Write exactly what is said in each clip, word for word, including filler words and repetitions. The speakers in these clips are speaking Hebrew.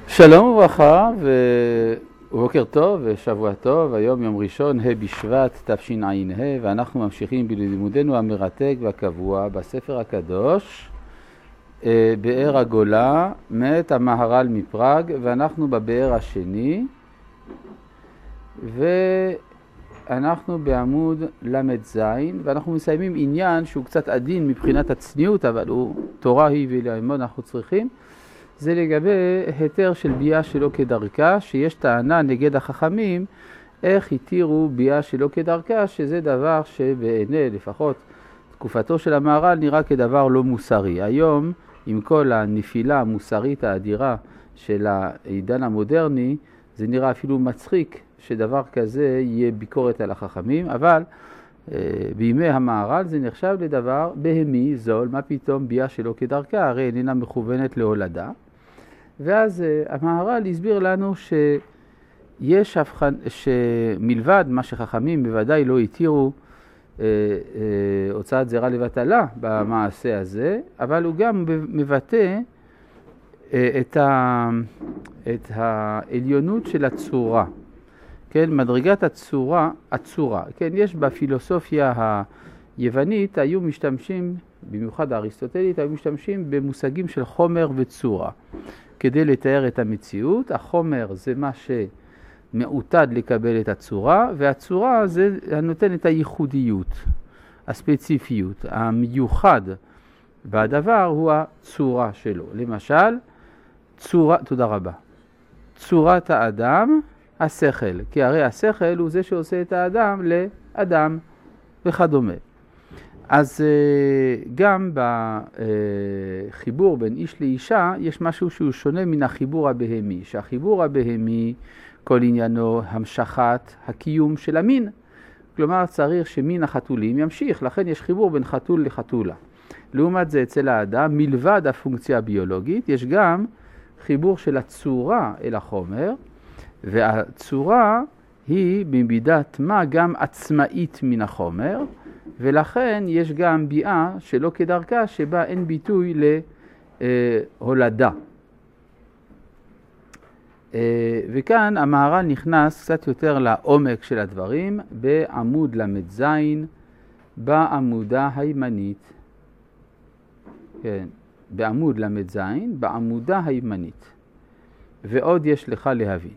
שלום וברכה ובוקר טוב ושבוע טוב. היום יום ראשון, ה' בשבט תשע"ה, ואנחנו ממשיכים בלימודנו המרתק והקבוע בספר הקדוש באר הגולה מאת המהר"ל מפראג, ואנחנו בבאר השני ואנחנו בעמוד למ"ז, ואנחנו מסיימים עניין שהוא קצת עדין מבחינת הצניעות, אבל הוא תורה היא וללמוד אנחנו צריכים. זה לגבי היתר של ביאה שלא כדרכה, שיש טענה נגד החכמים איך התירו ביאה שלא כדרכה, שזה דבר שבעיני לפחות תקופתו של המהר"ל נראה כדבר לא מוסרי. היום עם כל הנפילה המוסרית האדירה של העידן המודרני, זה נראה אפילו מצחיק שדבר כזה יהיה ביקורת על החכמים, אבל בימי המהר"ל זה נחשב לדבר בהמי, זול, מה פתאום ביאה שלא כדרכה, הרי איננה מכוונת להולדה. ואז המהר"ל הסביר לנו שיש הבחן, שמלבד מה שחכמים בוודאי לא התירו אה, אה, הוצאת זרע לבטלה במעשה הזה, אבל הוא גם מבטא אה, את, ה, את העליונות של הצורה. כן, מדרגת הצורה, הצורה. כן, יש בפילוסופיה היוונית, היו משתמשים, במיוחד האריסטוטלית, היו משתמשים במושגים של חומר וצורה. כדי לתאר את המציאות, החומר זה מה שמעוטד לקבל את הצורה, והצורה זה נותן את הייחודיות, הספציפיות. המיוחד בדבר הוא הצורה שלו. למשל, צורה, תודה רבה, צורת האדם, השכל, כי הרי השכל הוא זה שעושה את האדם לאדם וכדומה. אז גם בחיבור בין איש לאישה יש משהו שהוא שונה מן החיבור הבהמי, שהחיבור הבהמי כל עניינו המשכת הקיום של המין, כלומר צריך שמין החתולים ימשיך, לכן יש חיבור בין חתול לחתולה. לעומת זה אצל האדם, מלבד הפונקציה הביולוגית, יש גם חיבור של הצורה אל החומר, והצורה היא במידת מה גם עצמאית מן החומר, ולכן יש גם ביאה שלא כדרכה שבה אין ביטוי להולדה. וכאן המהר"ל נכנס קצת יותר לעומק של הדברים בעמוד למ"ז בעמודה הימנית. כן, בעמוד למ"ז בעמודה הימנית. ועוד יש לך להבין.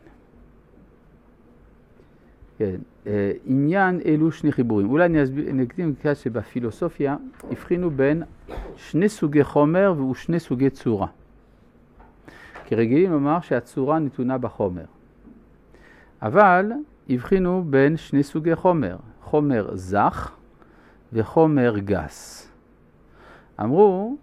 כן, עניין אלו שני חיבורים. אולי אני אקדים כאן שבפילוסופיה הבחינו בין שני סוגי חומר ושני סוגי צורה. כי רגילים לומר שהצורה נתונה בחומר. אבל הבחינו בין שני סוגי חומר, חומר זך וחומר גס. אמרו,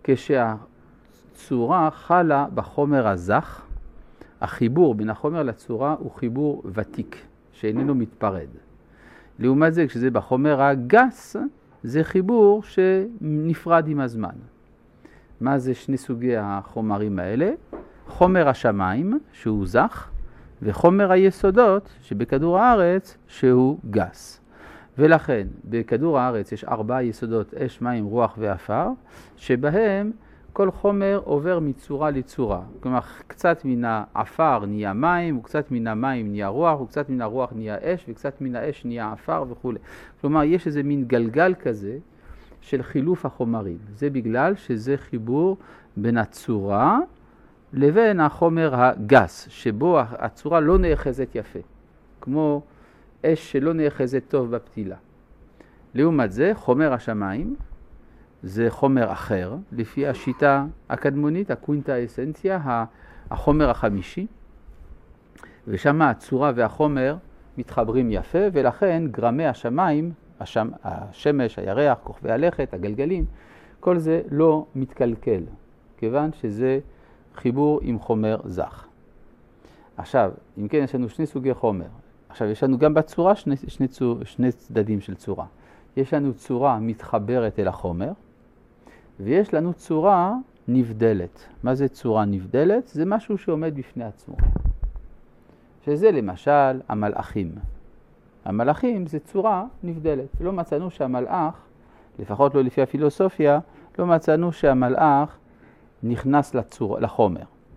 כשהצורה חלה בחומר הזך, החיבור בין החומר לצורה הוא חיבור ותיק, שאיננו מתפרד. לעומת זה, כשזה בחומר הגס, זה חיבור שנפרד עם הזמן. מה זה שני סוגי החומרים האלה? חומר השמיים, שהוא זך, וחומר היסודות, שבכדור הארץ, שהוא גס. ולכן, בכדור הארץ יש ארבעה יסודות, אש, מים, רוח ואפר, שבהם כל חומר עובר מצורה לצורה. כלומר, קצת מן האפר נהיה מים, וקצת מן המים נהיה רוח, וקצת מן הרוח נהיה אש, וקצת מן האש נהיה אפר וכו'. כלומר, יש איזה מין גלגל כזה של חילוף החומרים. זה בגלל שזה חיבור בין הצורה לבין החומר הגס, שבו הצורה לא נאחזת יפה, כמו אש שלא נאחזת טוב בפתילה. לעומת זה, חומר השמיים, זה חומר אחר, לפי השיטה הקדמונית, הקווינטה אסנציה, החומר החמישי, ושם הצורה והחומר מתחברים יפה, ולכן גרמי השמיים, השם, השמש, הירח, כוכבי הלכת, הגלגלים, כל זה לא מתקלקל, כיוון שזה חיבור עם חומר זך. עכשיו, אם כן, יש לנו שני סוגי חומר. עכשיו, יש לנו גם בצורה שני, שני, שני צדדים של צורה. יש לנו צורה מתחברת אל החומר, ויש לנו צורה נבדלת. מה זה צורה נבדלת? זה משהו שעומד בפני עצמו. שזה למשל המלאכים. המלאכים זה צורה נבדלת. לא מצאנו שהמלאך, לפחות לא לפי הפילוסופיה, לא מצאנו שהמלאך נכנס לצור, לחומר.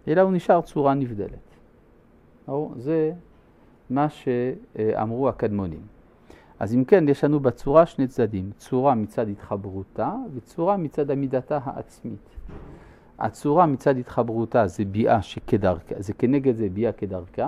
אלא הוא נשאר צורה נבדלת. זה מה שאמרו הקדמונים. אז אם כן, יש לנו בצורה שני צדדים, צורה מצד התחברותה וצורה מצד עמידתה העצמית. הצורה מצד התחברותה זה ביאה שכדרכה, זה כנגד זה ביאה כדרכה,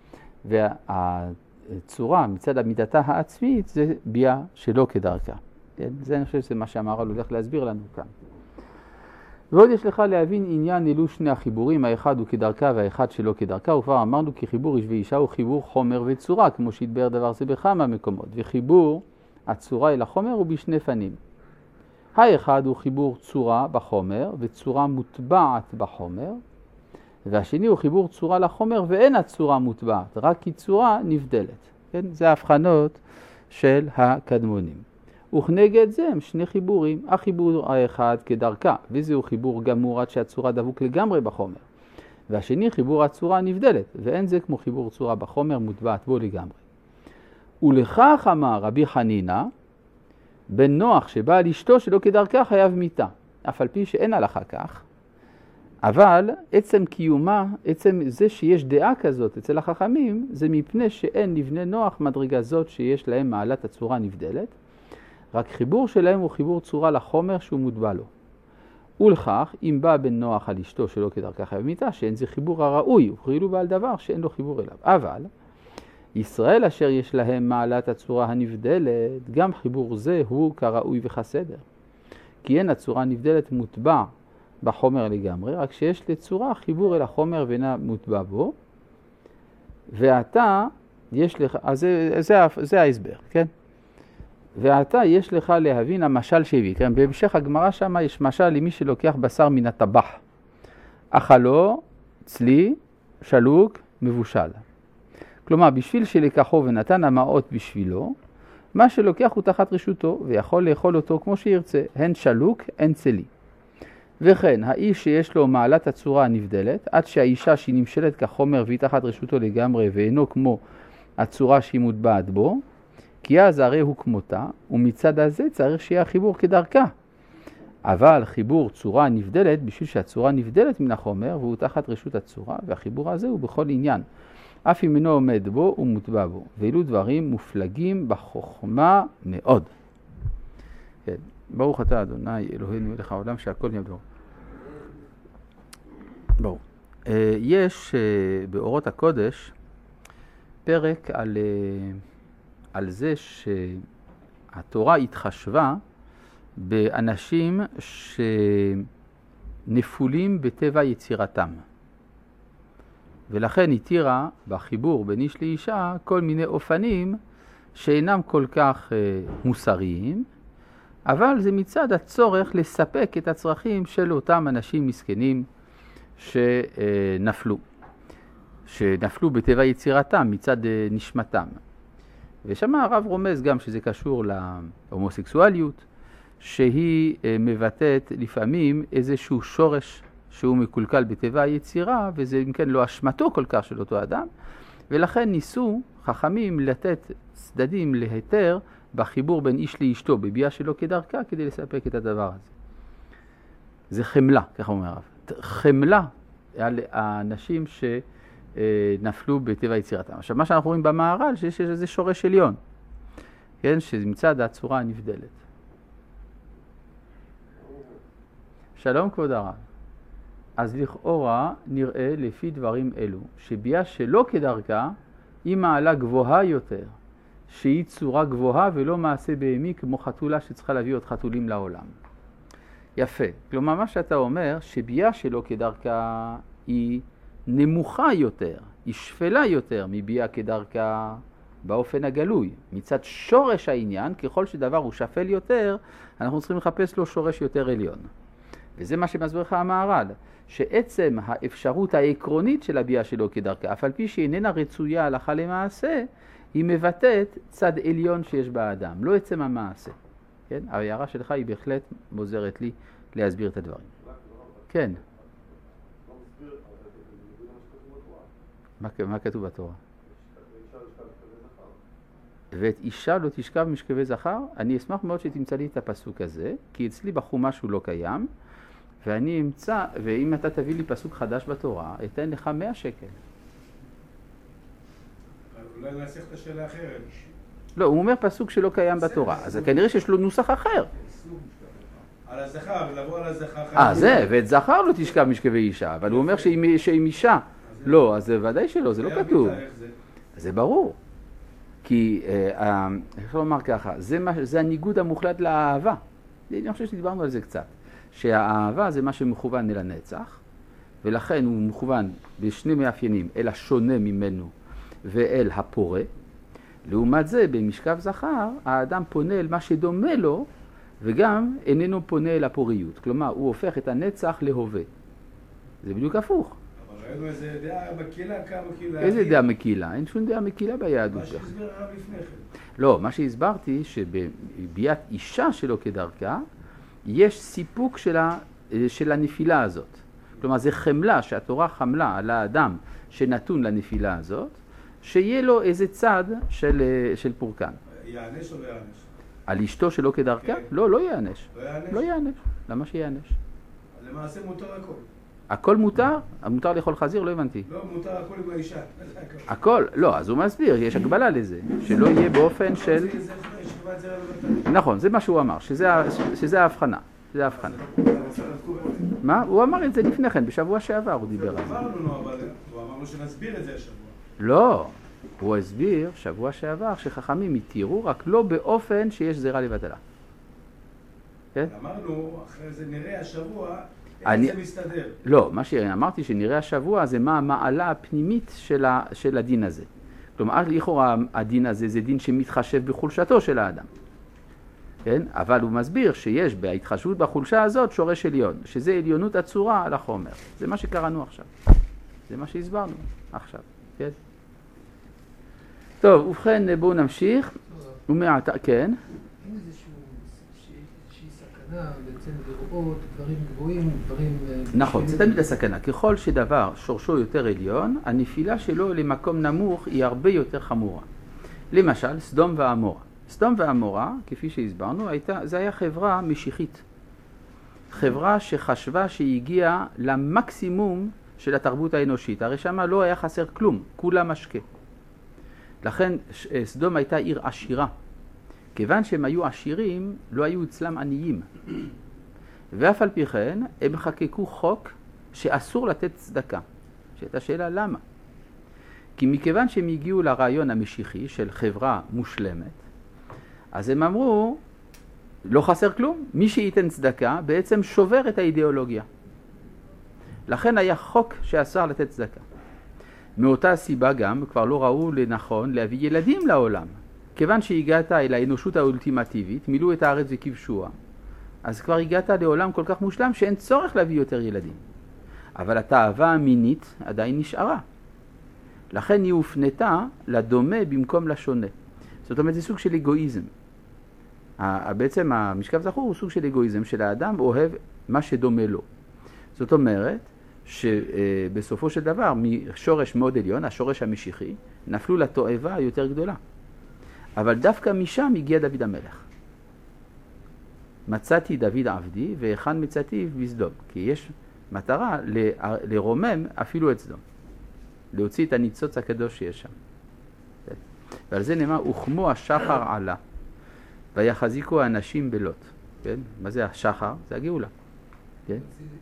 והצורה מצד עמידתה העצמית זה ביאה שלא כדרכה. כן? זה אני חושב שזה מה שהמהר"ל הולך להסביר לנו כאן. ועוד יש לך להבין עניין אלו שני החיבורים, האחד הוא כדרכה והאחד שלא כדרכה, וכבר אמרנו כי חיבור איש ואישה הוא חיבור חומר וצורה, כמו שהתבאר דבר זה בכמה מקומות, וחיבור הצורה אל החומר הוא בשני פנים. האחד הוא חיבור צורה בחומר וצורה מוטבעת בחומר, והשני הוא חיבור צורה לחומר ואין הצורה מוטבעת, רק כי צורה נבדלת. כן? זה ההבחנות של הקדמונים. וכנגד זה הם שני חיבורים, החיבור האחד כדרכה, וזהו חיבור גמור עד שהצורה דבוק לגמרי בחומר. והשני חיבור הצורה נבדלת, ואין זה כמו חיבור צורה בחומר מוטבעת בו לגמרי. ולכך אמר רבי חנינא, בן נוח שבא על אשתו שלא כדרכה חייב מיתה, אף על פי שאין הלכה כך, אבל עצם קיומה, עצם זה שיש דעה כזאת אצל החכמים, זה מפני שאין לבני נוח מדרגה זאת שיש להם מעלת הצורה נבדלת, רק חיבור שלהם הוא חיבור צורה לחומר שהוא מוטבע לו. ולכך, אם בא בן נוח על אשתו שלא כדרכה חייב מיתה, שאין זה חיבור הראוי, הוא כאילו בעל דבר שאין לו חיבור אליו. אבל ישראל אשר יש להם מעלת הצורה הנבדלת, גם חיבור זה הוא כראוי וכסדר. כי אין הצורה נבדלת מוטבע בחומר לגמרי, רק שיש לצורה חיבור אל החומר ואינה מוטבע בו. ועתה יש לך, אז זה, זה, זה ההסבר, כן? ועתה יש לך להבין המשל שהביא, כן? בהמשך הגמרא שם יש משל למי שלוקח בשר מן הטבח. אכלו, צלי, שלוק, מבושל. כלומר, בשביל שלקחו ונתן המעות בשבילו, מה שלוקח הוא תחת רשותו, ויכול לאכול אותו כמו שירצה, הן שלוק, הן צלי. וכן, האיש שיש לו מעלת הצורה הנבדלת, עד שהאישה שהיא נמשלת כחומר והיא תחת רשותו לגמרי, ואינו כמו הצורה שהיא מוטבעת בו, כי אז הרי הוא כמותה, ומצד הזה צריך שיהיה חיבור כדרכה. אבל חיבור צורה נבדלת, בשביל שהצורה נבדלת מן החומר, והוא תחת רשות הצורה, והחיבור הזה הוא בכל עניין. אף אם אינו עומד בו ומוטבע בו, ואילו דברים מופלגים בחוכמה מאוד. כן. ברוך אתה אדוני אלוהינו מלך העולם שהכל נהיה בדברו. ברור. יש באורות הקודש פרק על, על זה שהתורה התחשבה באנשים שנפולים בטבע יצירתם. ולכן התירה בחיבור בין איש לאישה כל מיני אופנים שאינם כל כך מוסריים, אבל זה מצד הצורך לספק את הצרכים של אותם אנשים מסכנים שנפלו, שנפלו בטבע יצירתם מצד נשמתם. ושם הרב רומז גם שזה קשור להומוסקסואליות, שהיא מבטאת לפעמים איזשהו שורש שהוא מקולקל בטבע היצירה, וזה אם כן לא אשמתו כל כך של אותו אדם, ולכן ניסו חכמים לתת צדדים להיתר בחיבור בין איש לאשתו, בביאה שלו כדרכה, כדי לספק את הדבר הזה. זה חמלה, ככה אומר הרב. חמלה על האנשים שנפלו בטבע יצירתם. עכשיו, מה שאנחנו רואים במהר"ל, שיש איזה שורש עליון, כן? שמצד הצורה הנבדלת. שלום כבוד הרב. אז לכאורה נראה לפי דברים אלו, שביאה שלא כדרכה היא מעלה גבוהה יותר, שהיא צורה גבוהה ולא מעשה בהמי כמו חתולה שצריכה להביא עוד חתולים לעולם. יפה. כלומר, מה שאתה אומר, שביאה שלא כדרכה היא נמוכה יותר, היא שפלה יותר מביאה כדרכה באופן הגלוי. מצד שורש העניין, ככל שדבר הוא שפל יותר, אנחנו צריכים לחפש לו שורש יותר עליון. וזה מה שמסביר לך המהר"ל, שעצם האפשרות העקרונית של הביאה שלו כדרכה, אף על פי שהיא איננה רצויה הלכה למעשה, היא מבטאת צד עליון שיש באדם, לא עצם המעשה. כן? ההערה שלך היא בהחלט מוזרת לי להסביר את הדברים. כן. מה כתוב בתורה? ואת אישה לא תשכב משכבי זכר? אני אשמח מאוד שתמצא לי את הפסוק הזה, כי אצלי בחומש הוא לא קיים, ואני אמצא, ואם אתה תביא לי פסוק חדש בתורה, אתן לך מאה שקל. אולי נעשה את השאלה אחרת. לא, הוא אומר פסוק שלא קיים בתורה, אז כנראה שיש לו נוסח אחר. על הזכר, לבוא על הזכר. אה, זה, ואת זכר לא תשכב משכבי אישה, אבל הוא אומר שעם אישה. לא, אז זה ודאי שלא, זה לא כתוב. זה ברור. כי, איך לומר ככה, זה הניגוד המוחלט לאהבה. אני חושב שדיברנו על זה קצת. שהאהבה זה מה שמכוון אל הנצח, ולכן הוא מכוון בשני מאפיינים, אל השונה ממנו ואל הפורה. לעומת זה, במשכב זכר, האדם פונה אל מה שדומה לו, וגם איננו פונה אל הפוריות. כלומר, הוא הופך את הנצח להווה. זה בדיוק הפוך. אבל ראינו איזה דעה מקילה, כמה מקילה. איזה דעה מקילה? אין שום דעה מקילה ביהדות. מה שהסביר הרב לפני כן. לא, מה שהסברתי, שבביאת אישה שלו כדרכה, יש סיפוק של, ה, של הנפילה הזאת. כלומר, זה חמלה שהתורה חמלה על האדם שנתון לנפילה הזאת, שיהיה לו איזה צד של, של פורקן. יענש או לא יענש? על אשתו שלו כדרכה? כן. לא, לא יענש. לא יענש? לא יענש. למה שיענש? למעשה מותר הכל. הכל מותר? מותר לאכול חזיר? לא הבנתי. לא, מותר הכל עם האישה. הכל? לא, אז הוא מסביר, יש הגבלה לזה. שלא יהיה באופן של... נכון, זה מה שהוא אמר, שזה, שזה ההבחנה. זה ההבחנה. מה? הוא אמר את זה לפני כן, בשבוע שעבר הוא דיבר על זה. אמרנו, אבל הוא אמרנו שנסביר את זה השבוע. לא, הוא הסביר שבוע שעבר שחכמים יתירו, רק לא באופן שיש זרע לבטלה. כן? אמרנו, אחרי זה נראה השבוע, אני... איך זה מסתדר. לא, מה שאמרתי שנראה השבוע זה מה המעלה הפנימית של, ה... של הדין הזה. כלומר, לכאורה הדין הזה זה דין שמתחשב בחולשתו של האדם. כן? אבל הוא מסביר שיש בהתחשבות בחולשה הזאת שורש עליון, שזה עליונות הצורה על החומר. זה מה שקראנו עכשיו. זה מה שהסברנו עכשיו. כן? טוב, ובכן בואו נמשיך. ומעתה, כן? אין איזושהי סכנה בעצם לראות דברים גבוהים, דברים... נכון, זה תמיד הסכנה. ככל שדבר שורשו יותר עליון, הנפילה שלו למקום נמוך היא הרבה יותר חמורה. למשל, סדום ועמורה. סדום ועמורה, כפי שהסברנו, הייתה, זה היה חברה משיחית. חברה שחשבה שהיא הגיעה למקסימום של התרבות האנושית. הרי שמה לא היה חסר כלום, כולה משקה. לכן סדום הייתה עיר עשירה. כיוון שהם היו עשירים, לא היו אצלם עניים. ואף על פי כן, הם חקקו חוק שאסור לתת צדקה. שהייתה שאלה למה? כי מכיוון שהם הגיעו לרעיון המשיחי של חברה מושלמת, אז הם אמרו, לא חסר כלום, מי שייתן צדקה בעצם שובר את האידיאולוגיה. לכן היה חוק שאסר לתת צדקה. מאותה סיבה גם כבר לא ראו לנכון להביא ילדים לעולם. כיוון שהגעת אל האנושות האולטימטיבית, מילאו את הארץ וכבשוה, אז כבר הגעת לעולם כל כך מושלם שאין צורך להביא יותר ילדים. אבל התאווה המינית עדיין נשארה. לכן היא הופנתה לדומה במקום לשונה. זאת אומרת, זה סוג של אגואיזם. בעצם המשכב זכור הוא סוג של אגואיזם, של האדם אוהב מה שדומה לו. זאת אומרת, שבסופו של דבר, משורש מאוד עליון, השורש המשיחי, נפלו לתועבה היותר גדולה. אבל דווקא משם הגיע דוד המלך. מצאתי דוד עבדי, והיכן מצאתי בסדום. כי יש מטרה לרומם אפילו את סדום. להוציא את הניצוץ הקדוש שיש שם. ועל זה נאמר, וכמו השחר עלה, ויחזיקו האנשים בלוט. כן? מה זה השחר? זה הגאולה. כן?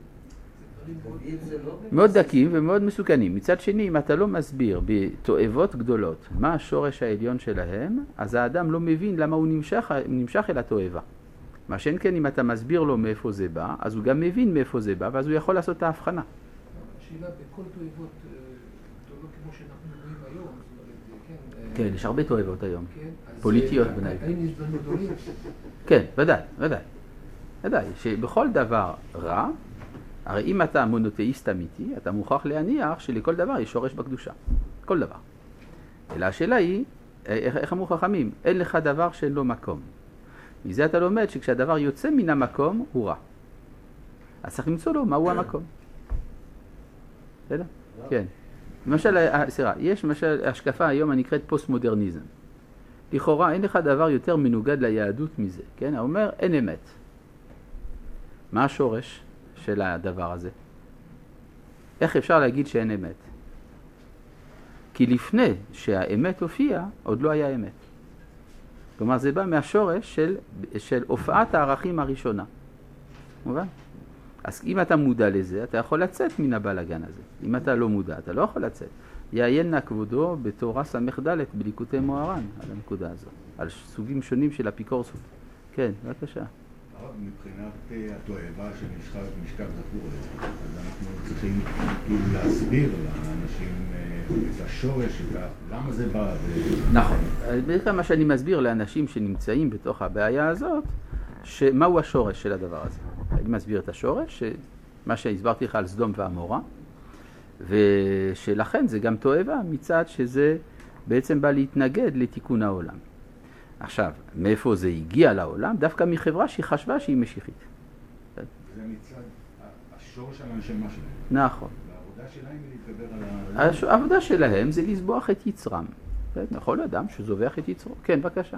מאוד דקים ומאוד מסוכנים. מצד שני, אם אתה לא מסביר בתועבות גדולות מה השורש העליון שלהם, אז האדם לא מבין למה הוא נמשך, נמשך אל התועבה. מה שאין כן, אם אתה מסביר לו מאיפה זה בא, אז הוא גם מבין מאיפה זה בא, ואז הוא יכול לעשות את ההבחנה. השאלה, בכל תועבות גדולות כמו שאנחנו רואים היום, כן, יש הרבה תועבות היום. פוליטיות בנהל. האם יש דברים גדולים? כן, ודאי, ודאי. ודאי, שבכל דבר רע, הרי אם אתה מונותאיסט אמיתי, אתה מוכרח להניח שלכל דבר יש שורש בקדושה. כל דבר. אלא השאלה היא, איך, איך אמרו חכמים? אין לך דבר שאין לו מקום. מזה אתה לומד שכשהדבר יוצא מן המקום, הוא רע. אז צריך למצוא לו מהו המקום. בסדר? כן. למשל, סליחה, יש למשל השקפה היום הנקראת פוסט-מודרניזם. לכאורה אין לך דבר יותר מנוגד ליהדות מזה, כן? הוא אומר, אין אמת. מה השורש של הדבר הזה. איך אפשר להגיד שאין אמת? כי לפני שהאמת הופיעה, עוד לא היה אמת. כלומר, זה בא מהשורש של, של הופעת הערכים הראשונה. מובן? אז אם אתה מודע לזה, אתה יכול לצאת מן הבלגן הזה. אם אתה לא מודע, אתה לא יכול לצאת. יעיין נא כבודו בתורה סמך ד' בליקוטי מוהר"ן, על הנקודה הזאת. על סוגים שונים של אפיקורסות. כן, בבקשה. מבחינת התועבה של משכב זכור, אז אנחנו צריכים כאילו להסביר לאנשים את השורש, למה זה בא. נכון. בעיקר מה שאני מסביר לאנשים שנמצאים בתוך הבעיה הזאת, מהו השורש של הדבר הזה. אני מסביר את השורש, מה שהסברתי לך על סדום ועמורה, ושלכן זה גם תועבה מצד שזה בעצם בא להתנגד לתיקון העולם. עכשיו, מאיפה זה הגיע לעולם? דווקא מחברה שהיא חשבה שהיא משיחית. זה מצד השורש של הנשמה שלהם. נכון. והעבודה שלהם היא להתגבר על... העבודה שלהם זה לסבוח את יצרם. יכול אדם שזובח את יצרו. כן, בבקשה.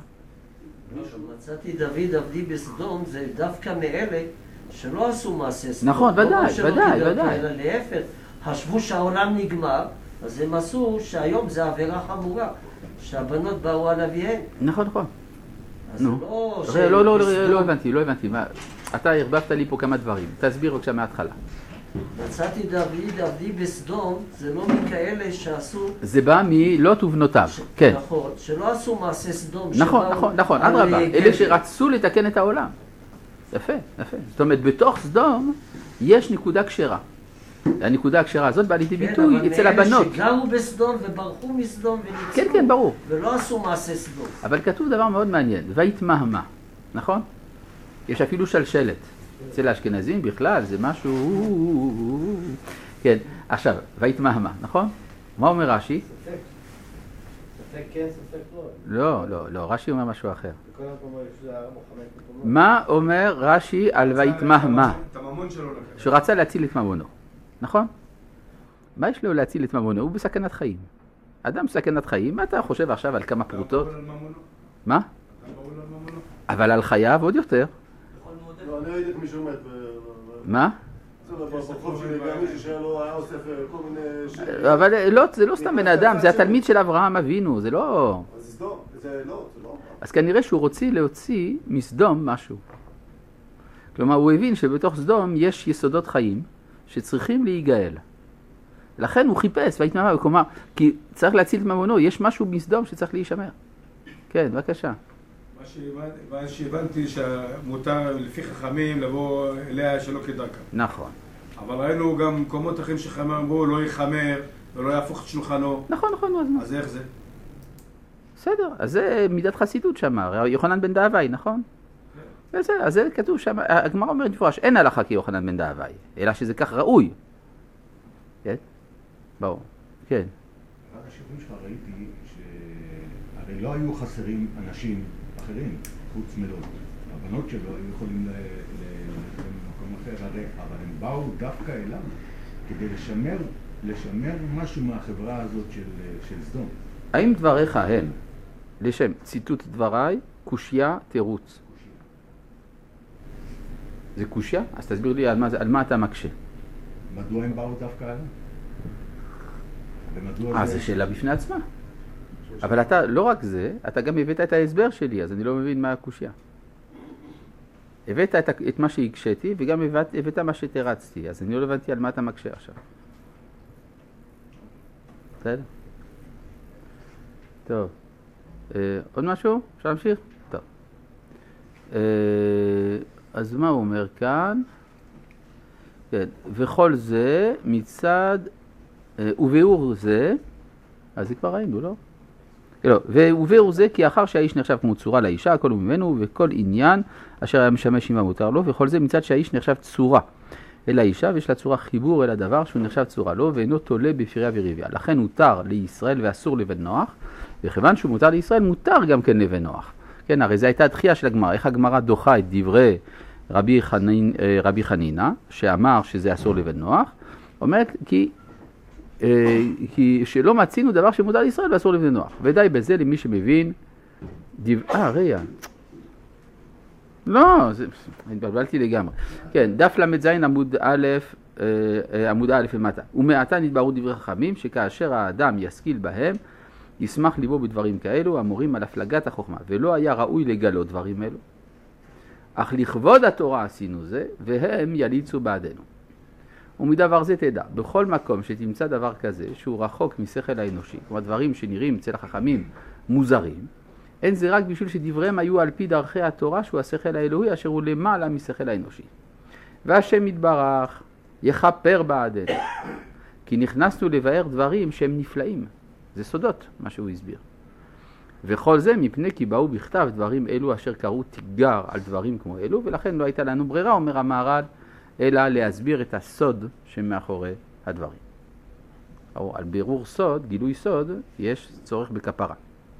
מצאתי דוד עבדי בסדום, זה דווקא מאלה שלא עשו מעשה סדום. נכון, ודאי, ודאי, ודאי. אלא להפך, חשבו שהעולם נגמר, אז הם עשו שהיום זה עבירה חמורה, שהבנות באו על אביהן. נכון, נכון. אז לא... לא, לא, לא הבנתי, לא הבנתי. אתה הרבבת לי פה כמה דברים. תסביר בבקשה מההתחלה. מצאתי דוד עבדי בסדום, זה לא מכאלה שעשו... זה בא מלוט ובנותיו, כן. נכון, שלא עשו מעשה סדום. נכון, נכון, נכון, אדרבה. אלה שרצו לתקן את העולם. יפה, יפה. זאת אומרת, בתוך סדום יש נקודה כשרה. הנקודה הכשרה הזאת באה לידי ביטוי אצל הבנות. כן, אבל מאלה שגרו בסדום וברחו מסדום וניצלו. כן, כן, ברור. ולא עשו מעשה סדום. אבל כתוב דבר מאוד מעניין, ויתמהמה, נכון? יש אפילו שלשלת. אצל האשכנזים בכלל זה משהו... כן, עכשיו, ויתמהמה, נכון? מה אומר רש"י? ספק. ספק כן, ספק לא. לא, לא, לא, רש"י אומר משהו אחר. בכל מקום יש זה ארבע או חמש מקומות. מה אומר רש"י על ויתמהמה? את הממון שלו לקח. שרצה להציל את ממונו, נכון? מה יש לו להציל את ממונו? הוא בסכנת חיים. אדם בסכנת חיים, מה אתה חושב עכשיו על כמה פרוטות? מה? אבל על חייו עוד יותר. לא, אני ראיתי איך מישהו מת. מה? זה ברחוב שלי, גם מישהו שהיה לו, היה אוסף כל מיני... אבל לא, זה לא סתם בן אדם, זה התלמיד של אברהם אבינו, זה לא... אז זה סדום, זה לא, זה לא... אז כנראה שהוא רוצה להוציא מסדום משהו. כלומר, הוא הבין שבתוך סדום יש יסודות חיים שצריכים להיגאל. לכן הוא חיפש, ויתמהמה, כלומר, כי צריך להציל את ממונו, יש משהו מסדום שצריך להישמר. כן, בבקשה. מה שהבנתי שמותר לפי חכמים לבוא אליה שלא כדרכה. נכון. אבל ראינו גם מקומות אחרים שחכמים אמרו לא יחמר ולא יהפוך את שולחנו. נכון, נכון, אז מה? אז איך זה? בסדר, אז זה מידת חסידות שאמר, יוחנן בן דאבי, נכון? וזה, אז זה כתוב שם, הגמרא אומרת מפורש, אין הלכה כיוחנן בן דאבי, אלא שזה כך ראוי. כן? ברור. כן. רק השיעורים שלך ראיתי שהרי לא היו חסרים אנשים אחרים, חוץ מלוד. הבנות שלו היו יכולים למקום אחר, הרי, אבל הם באו דווקא אליו כדי לשמר, לשמר משהו מהחברה הזאת של, של סדום. האם דבריך הם, לשם ציטוט דבריי, קושיה, תירוץ? זה קושיה? אז תסביר לי על מה, על מה אתה מקשה. מדוע הם באו דווקא אליו? אה, זו שאלה בפני עצמה. אבל אתה, לא רק זה, אתה גם הבאת את ההסבר שלי, אז אני לא מבין מה הקושיה. הבאת את, את מה שהקשיתי, וגם הבאת, הבאת מה שתרצתי, אז אני לא הבנתי על מה אתה מקשה עכשיו. בסדר? טוב. אה, עוד משהו? אפשר להמשיך? טוב. אה, אז מה הוא אומר כאן? כן, וכל זה מצד, אה, וביאור זה, אז זה כבר ראינו, לא? לא, וביאור זה כי אחר שהאיש נחשב כמו צורה לאישה, הכל הוא ממנו, וכל עניין אשר היה משמש עמה מותר לו, וכל זה מצד שהאיש נחשב צורה אל האישה, ויש לה צורה חיבור אל הדבר שהוא נחשב צורה לו, ואינו תולה בפיריה וריביה. לכן מותר לישראל ואסור לבן נוח, וכיוון שהוא מותר לישראל, מותר גם כן לבן נוח. כן, הרי זו הייתה הדחייה של הגמרא. איך הגמרא דוחה את דברי רבי, חנין, רבי חנינה, שאמר שזה אסור לבן נוח, אומרת כי, כי שלא מצינו דבר שמותר לישראל ואסור לבן נוח. ודי בזה למי שמבין, דב... אה, ריאה. לא, זה... התבלבלתי לגמרי. כן, דף למד זין עמוד א', עמוד א' למטה. ומעתה נתבררו דברי חכמים שכאשר האדם ישכיל בהם, ישמח ליבו בדברים כאלו המורים על הפלגת החוכמה, ולא היה ראוי לגלות דברים אלו. אך לכבוד התורה עשינו זה, והם יליצו בעדנו. ומדבר זה תדע, בכל מקום שתמצא דבר כזה שהוא רחוק משכל האנושי, כלומר דברים שנראים אצל החכמים מוזרים, אין זה רק בשביל שדבריהם היו על פי דרכי התורה שהוא השכל האלוהי אשר הוא למעלה משכל האנושי. והשם יתברך יכפר בעדנו, כי נכנסנו לבאר דברים שהם נפלאים. זה סודות, מה שהוא הסביר. וכל זה מפני כי באו בכתב דברים אלו אשר קראו תיגר על דברים כמו אלו, ולכן לא הייתה לנו ברירה, אומר המהר"ל, אלא להסביר את הסוד שמאחורי הדברים. או על בירור סוד, גילוי סוד, יש צורך בכפרה.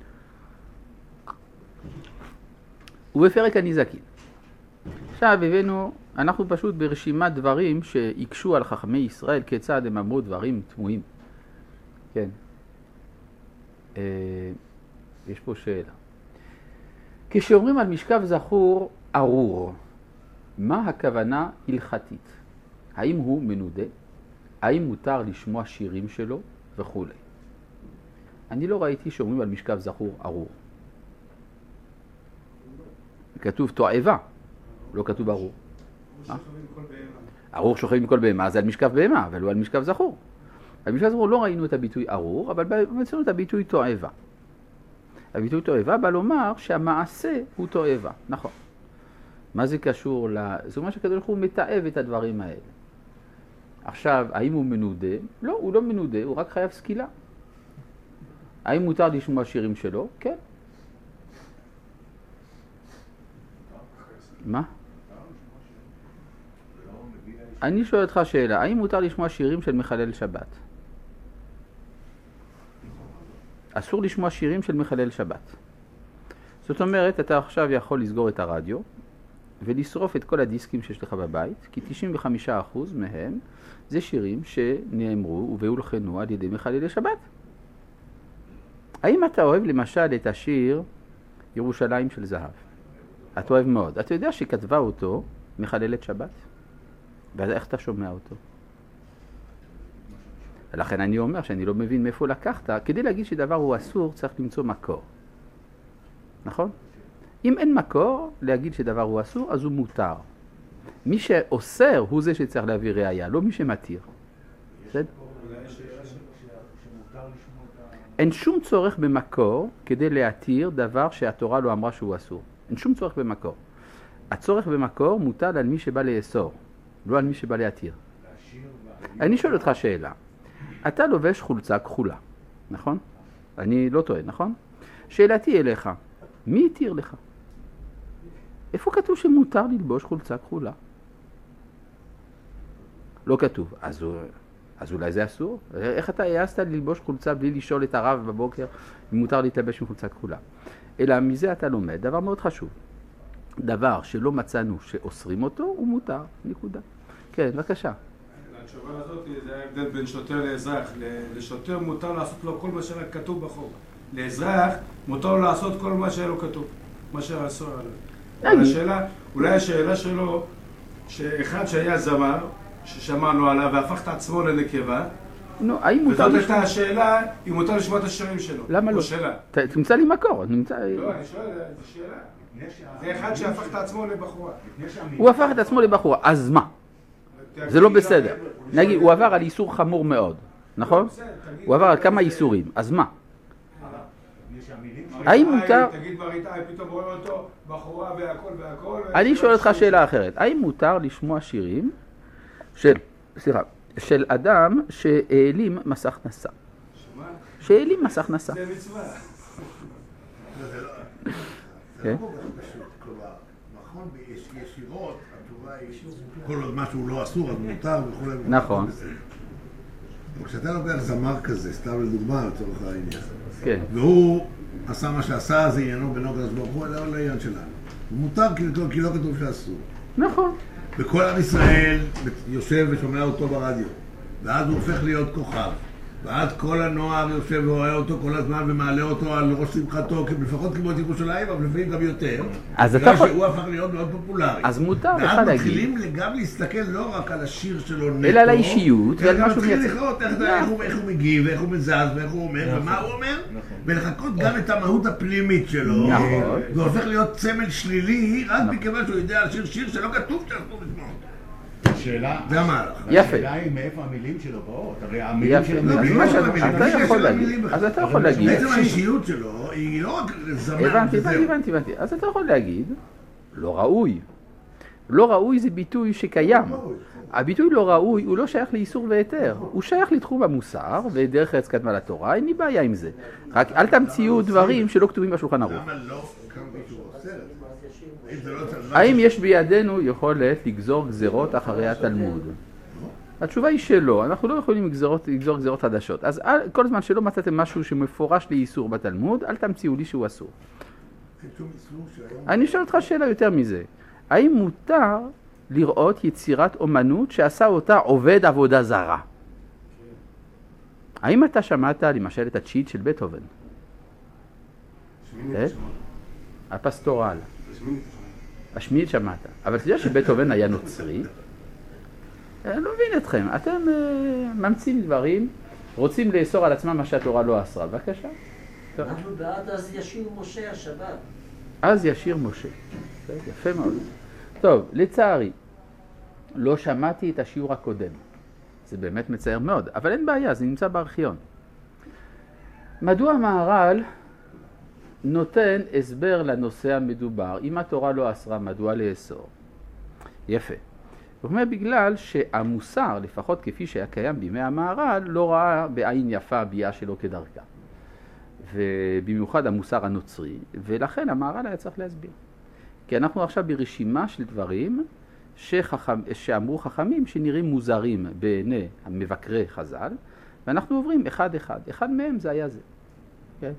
ובפרק הנזקין. עכשיו הבאנו, אנחנו פשוט ברשימת דברים שיקשו על חכמי ישראל כיצד הם אמרו דברים תמוהים. כן. אה, יש פה שאלה. כשאומרים על משכב זכור ארור, מה הכוונה הלכתית? האם הוא מנודה? האם מותר לשמוע שירים שלו? וכו'. אני לא ראיתי שאומרים על משכב זכור ארור. כתוב תועבה, לא כתוב ארור. ארור שוכב מכל בהמה, זה על משכב בהמה, אבל הוא על משכב זכור. על משכב זכור לא ראינו את הביטוי ארור, אבל מצאנו את הביטוי תועבה. הביטוי תועבה בא לומר שהמעשה הוא תועבה, נכון. מה זה קשור ל... זאת אומרת שהקדוש ברוך הוא מתעב את הדברים האלה. עכשיו, האם הוא מנודה? לא, הוא לא מנודה, הוא רק חייב סקילה. האם מותר לשמוע שירים שלו? כן. מה? אני שואל אותך שאלה, האם מותר לשמוע שירים של מחלל שבת? אסור לשמוע שירים של מחלל שבת. זאת אומרת, אתה עכשיו יכול לסגור את הרדיו ולשרוף את כל הדיסקים שיש לך בבית, כי תשעים וחמישה אחוז מהם זה שירים שנאמרו והולחנו על ידי מחללי שבת. האם אתה אוהב למשל את השיר ירושלים של זהב? אתה אוהב מאוד. אתה יודע שכתבה אותו מחללת שבת? ואיך אתה שומע אותו? לכן אני אומר שאני לא מבין מאיפה לקחת. כדי להגיד שדבר הוא אסור צריך למצוא מקור. נכון? אם אין מקור להגיד שדבר הוא אסור, אז הוא מותר. מי שאוסר הוא זה שצריך להביא ראייה, לא מי שמתיר. בסדר? אין שום צורך במקור כדי להתיר דבר שהתורה לא אמרה שהוא אסור. אין שום צורך במקור. הצורך במקור מוטל על מי שבא לאסור, לא על מי שבא להתיר. אני שואל אותך שאלה. אתה לובש חולצה כחולה, נכון? אני לא טועה, נכון? שאלתי אליך, מי התיר לך? איפה כתוב שמותר ללבוש חולצה כחולה? לא כתוב. אז, אז אולי זה אסור? איך אתה העזת ללבוש חולצה בלי לשאול את הרב בבוקר אם מותר להתלבש עם חולצה כחולה? אלא מזה אתה לומד דבר מאוד חשוב. דבר שלא מצאנו שאוסרים אותו הוא מותר, נקודה. כן, בבקשה. התשובה הזאת זה ההבדל בין שוטר לאזרח. לשוטר מותר לעשות לו כל מה שרק כתוב בחוק. לאזרח מותר לו לעשות כל מה שלא כתוב, מה שאסור עליו. השאלה, אולי השאלה שלו, שאחד שהיה זמר, ששמענו עליו והפך את עצמו לנקבה, נו, האם מותר וזאת לשמוע? הייתה השאלה, אם מותר לשמוע את השירים שלו. למה לא? שאלה. ת, תמצא לי מקור. נמצא... לא, אני שואל, זו שאלה. זה אחד שהפך את עצמו לבחורה. הוא הפך את עצמו לבחורה, אז מה? זה לא בסדר. נגיד, הוא עבר על איסור חמור מאוד, נכון? הוא עבר על כמה איסורים, אז מה? האם מותר... תגיד מראיתאי, פתאום רואה אותו בחורה והכל והכל... אני שואל אותך שאלה אחרת. האם מותר לשמוע שירים של, סליחה, של אדם שהעלים מסך נסע? שהעלים מסך נסע. זה מצווה. זה לא כל כך פשוט, כלומר, נכון, בישירות, התשובה היא כל עוד משהו לא אסור, אז מותר וכו'. נכון. אבל כשאתה לוקח זמר כזה, סתם לדוגמה לצורך העניין, כן. והוא עשה מה שעשה, זה עניינו בינו הקדוש ברוך הוא, אלא לעניין שלנו. הוא מותר כי לא כתוב שאסור. נכון. וכל עם ישראל יושב ושומע אותו ברדיו, ואז הוא הופך להיות כוכב. ואז כל הנוער יושב ורואה אותו כל הזמן ומעלה אותו על ראש שמחתו, לפחות כמו את ירושלים, אבל לפעמים גם יותר. אז אתה בגלל יכול... שהוא הפך להיות מאוד פופולרי. אז מותר לך ואז להגיד. מתחילים גם להסתכל לא רק על השיר שלו נטו, אלא על האישיות ועל אלא מה שהוא מתחיל מייצג. לראות איך איך הוא- איך הוא מגיב, ואיך הוא מזז, ואיך הוא אומר, ומה הוא אומר, ולחכות גם את המהות הפנימית שלו. נכון. והופך להיות צמל שלילי, רק מכיוון שהוא יודע לשיר שיר שלא כתוב שאסור לשמוע. השאלה, זה המהלך. יפה. השאלה היא מאיפה המילים שלו באות, הרי המילים יפה. שלו לא, אז בלי מה קשר שאתה למילים, אתה בלי קשר יכול להגיד. למילים בכלל. אז אתה יכול להגיד. בעצם האישיות שלו היא לא רק זמן הבנתי, וזהו. הבנתי, הבנתי, הבנתי. אז אתה יכול להגיד, לא ראוי. לא ראוי זה ביטוי שקיים. הביטוי לא ראוי הוא לא שייך לאיסור והיתר. הוא שייך לתחום המוסר ודרך ארץ קדמה לתורה, אין לי בעיה עם זה. רק אל תמציאו דברים שלא כתובים בשולחן ערוך. למה לא קם מישהו עושה את זה? האם זה לא צריך... האם יש בידינו יכולת לגזור גזרות אחרי התלמוד? התשובה היא שלא, אנחנו לא יכולים לגזור, לגזור גזרות חדשות. אז אל, כל זמן שלא מצאתם משהו שמפורש לאיסור בתלמוד, אל תמציאו לי שהוא אסור. אין שום איסור שהיום... אני אשאל אותך שאלה יותר מזה. האם מותר לראות יצירת אומנות שעשה אותה עובד עבודה זרה? האם אתה שמעת למשל את הצ'יט של בטהובן? אה? הפסטורל. השמינית שמעת. אבל אתה יודע שבטהובן היה נוצרי? אני לא מבין אתכם. אתם uh, ממציאים דברים, רוצים לאסור על עצמם מה שהתורה לא אסרה. בבקשה. טוב. אנחנו בעד אז ישיר משה השבת. אז ישיר משה. יפה מאוד. טוב, לצערי, לא שמעתי את השיעור הקודם. זה באמת מצער מאוד, אבל אין בעיה, זה נמצא בארכיון. מדוע המהר"ל נותן הסבר לנושא המדובר? אם התורה לא אסרה, מדוע לאסור? יפה. זאת אומרת, בגלל שהמוסר, לפחות כפי שהיה קיים בימי המהר"ל, לא ראה בעין יפה הביאה שלו כדרכה. ובמיוחד המוסר הנוצרי, ולכן המהר"ל היה צריך להסביר. כי אנחנו עכשיו ברשימה של דברים שחכם, שאמרו חכמים שנראים מוזרים בעיני המבקרי חז"ל, ואנחנו עוברים אחד אחד. אחד מהם זה היה זה. כן?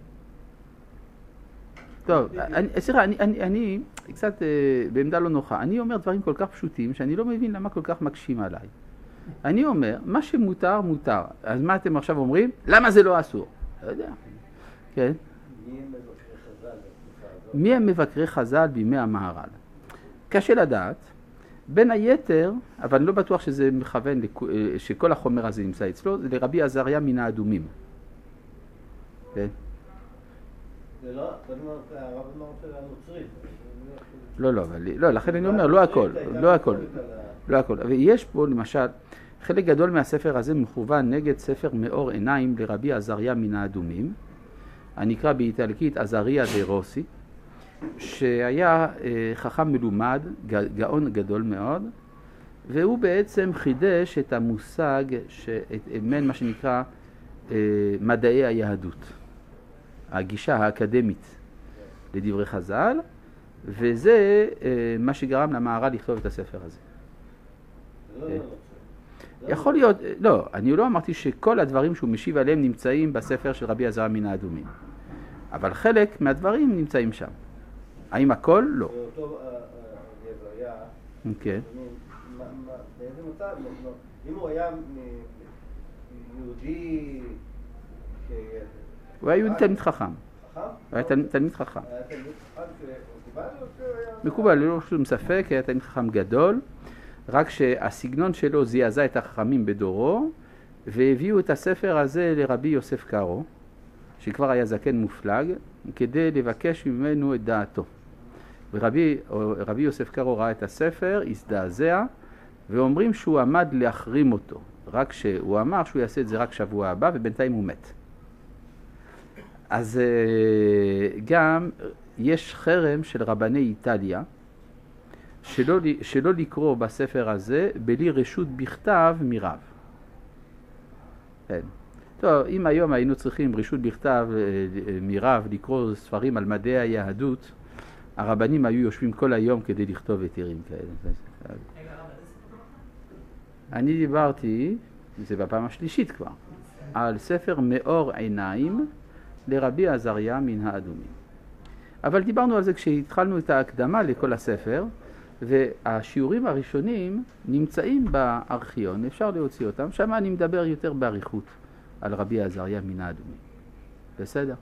טוב, אני, סליחה, אני, אני, אני קצת אה, בעמדה לא נוחה. אני אומר דברים כל כך פשוטים שאני לא מבין למה כל כך מקשים עליי. אני אומר, מה שמותר, מותר. אז מה אתם עכשיו אומרים? למה זה לא אסור? לא יודע. כן? מי הם מבקרי חז"ל בתקופה הזאת? מי הם מבקרי חז"ל בימי המהר"ל? קשה לדעת. בין היתר, אבל אני לא בטוח שזה מכוון, שכל החומר הזה נמצא אצלו, זה לרבי עזריה מן האדומים. כן? זה לא, קודם כל, הרב אמר של הנוצרית. לא, לא, אבל, לא, לכן אני אומר, לא הכל, לא הכל, לא הכל. ויש פה, למשל, חלק גדול מהספר הזה מכוון נגד ספר מאור עיניים לרבי עזריה מן האדומים, הנקרא באיטלקית עזריה דה רוסי, שהיה אה, חכם מלומד, גאון גדול מאוד, והוא בעצם חידש את המושג, את מה שנקרא אה, מדעי היהדות, הגישה האקדמית לדברי חז"ל, וזה אה, מה שגרם למהר"ל לכתוב את הספר הזה. אה. יכול להיות, לא, אני לא אמרתי שכל הדברים שהוא משיב עליהם נמצאים בספר של רבי עזריה מן האדומים, אבל חלק מהדברים נמצאים שם. האם הכל? לא. ואותו עזריה, כן. באיזה מצב, אם הוא היה יהודי... הוא היה יהודי תלמיד חכם. חכם? הוא היה תלמיד חכם. היה תלמיד חכם שמקובל או שהוא היה... מקובל, ללא שום ספק, היה תלמיד חכם גדול, רק שהסגנון שלו זעזע את החכמים בדורו, והביאו את הספר הזה לרבי יוסף קארו, שכבר היה זקן מופלג, כדי לבקש ממנו את דעתו. ורבי רבי יוסף קארו ראה את הספר, הזדעזע, ואומרים שהוא עמד להחרים אותו, רק שהוא אמר שהוא יעשה את זה רק שבוע הבא, ובינתיים הוא מת. אז גם יש חרם של רבני איטליה, שלא, שלא לקרוא בספר הזה בלי רשות בכתב מרב. כן. טוב, אם היום היינו צריכים רשות בכתב מרב לקרוא ספרים על מדעי היהדות, הרבנים היו יושבים כל היום כדי לכתוב היתרים כאלה. אני דיברתי, זה בפעם השלישית כבר, על ספר מאור עיניים לרבי עזריה מן האדומים. אבל דיברנו על זה כשהתחלנו את ההקדמה לכל הספר, והשיעורים הראשונים נמצאים בארכיון, אפשר להוציא אותם, שם אני מדבר יותר בעריכות על רבי עזריה מן האדומים. בסדר?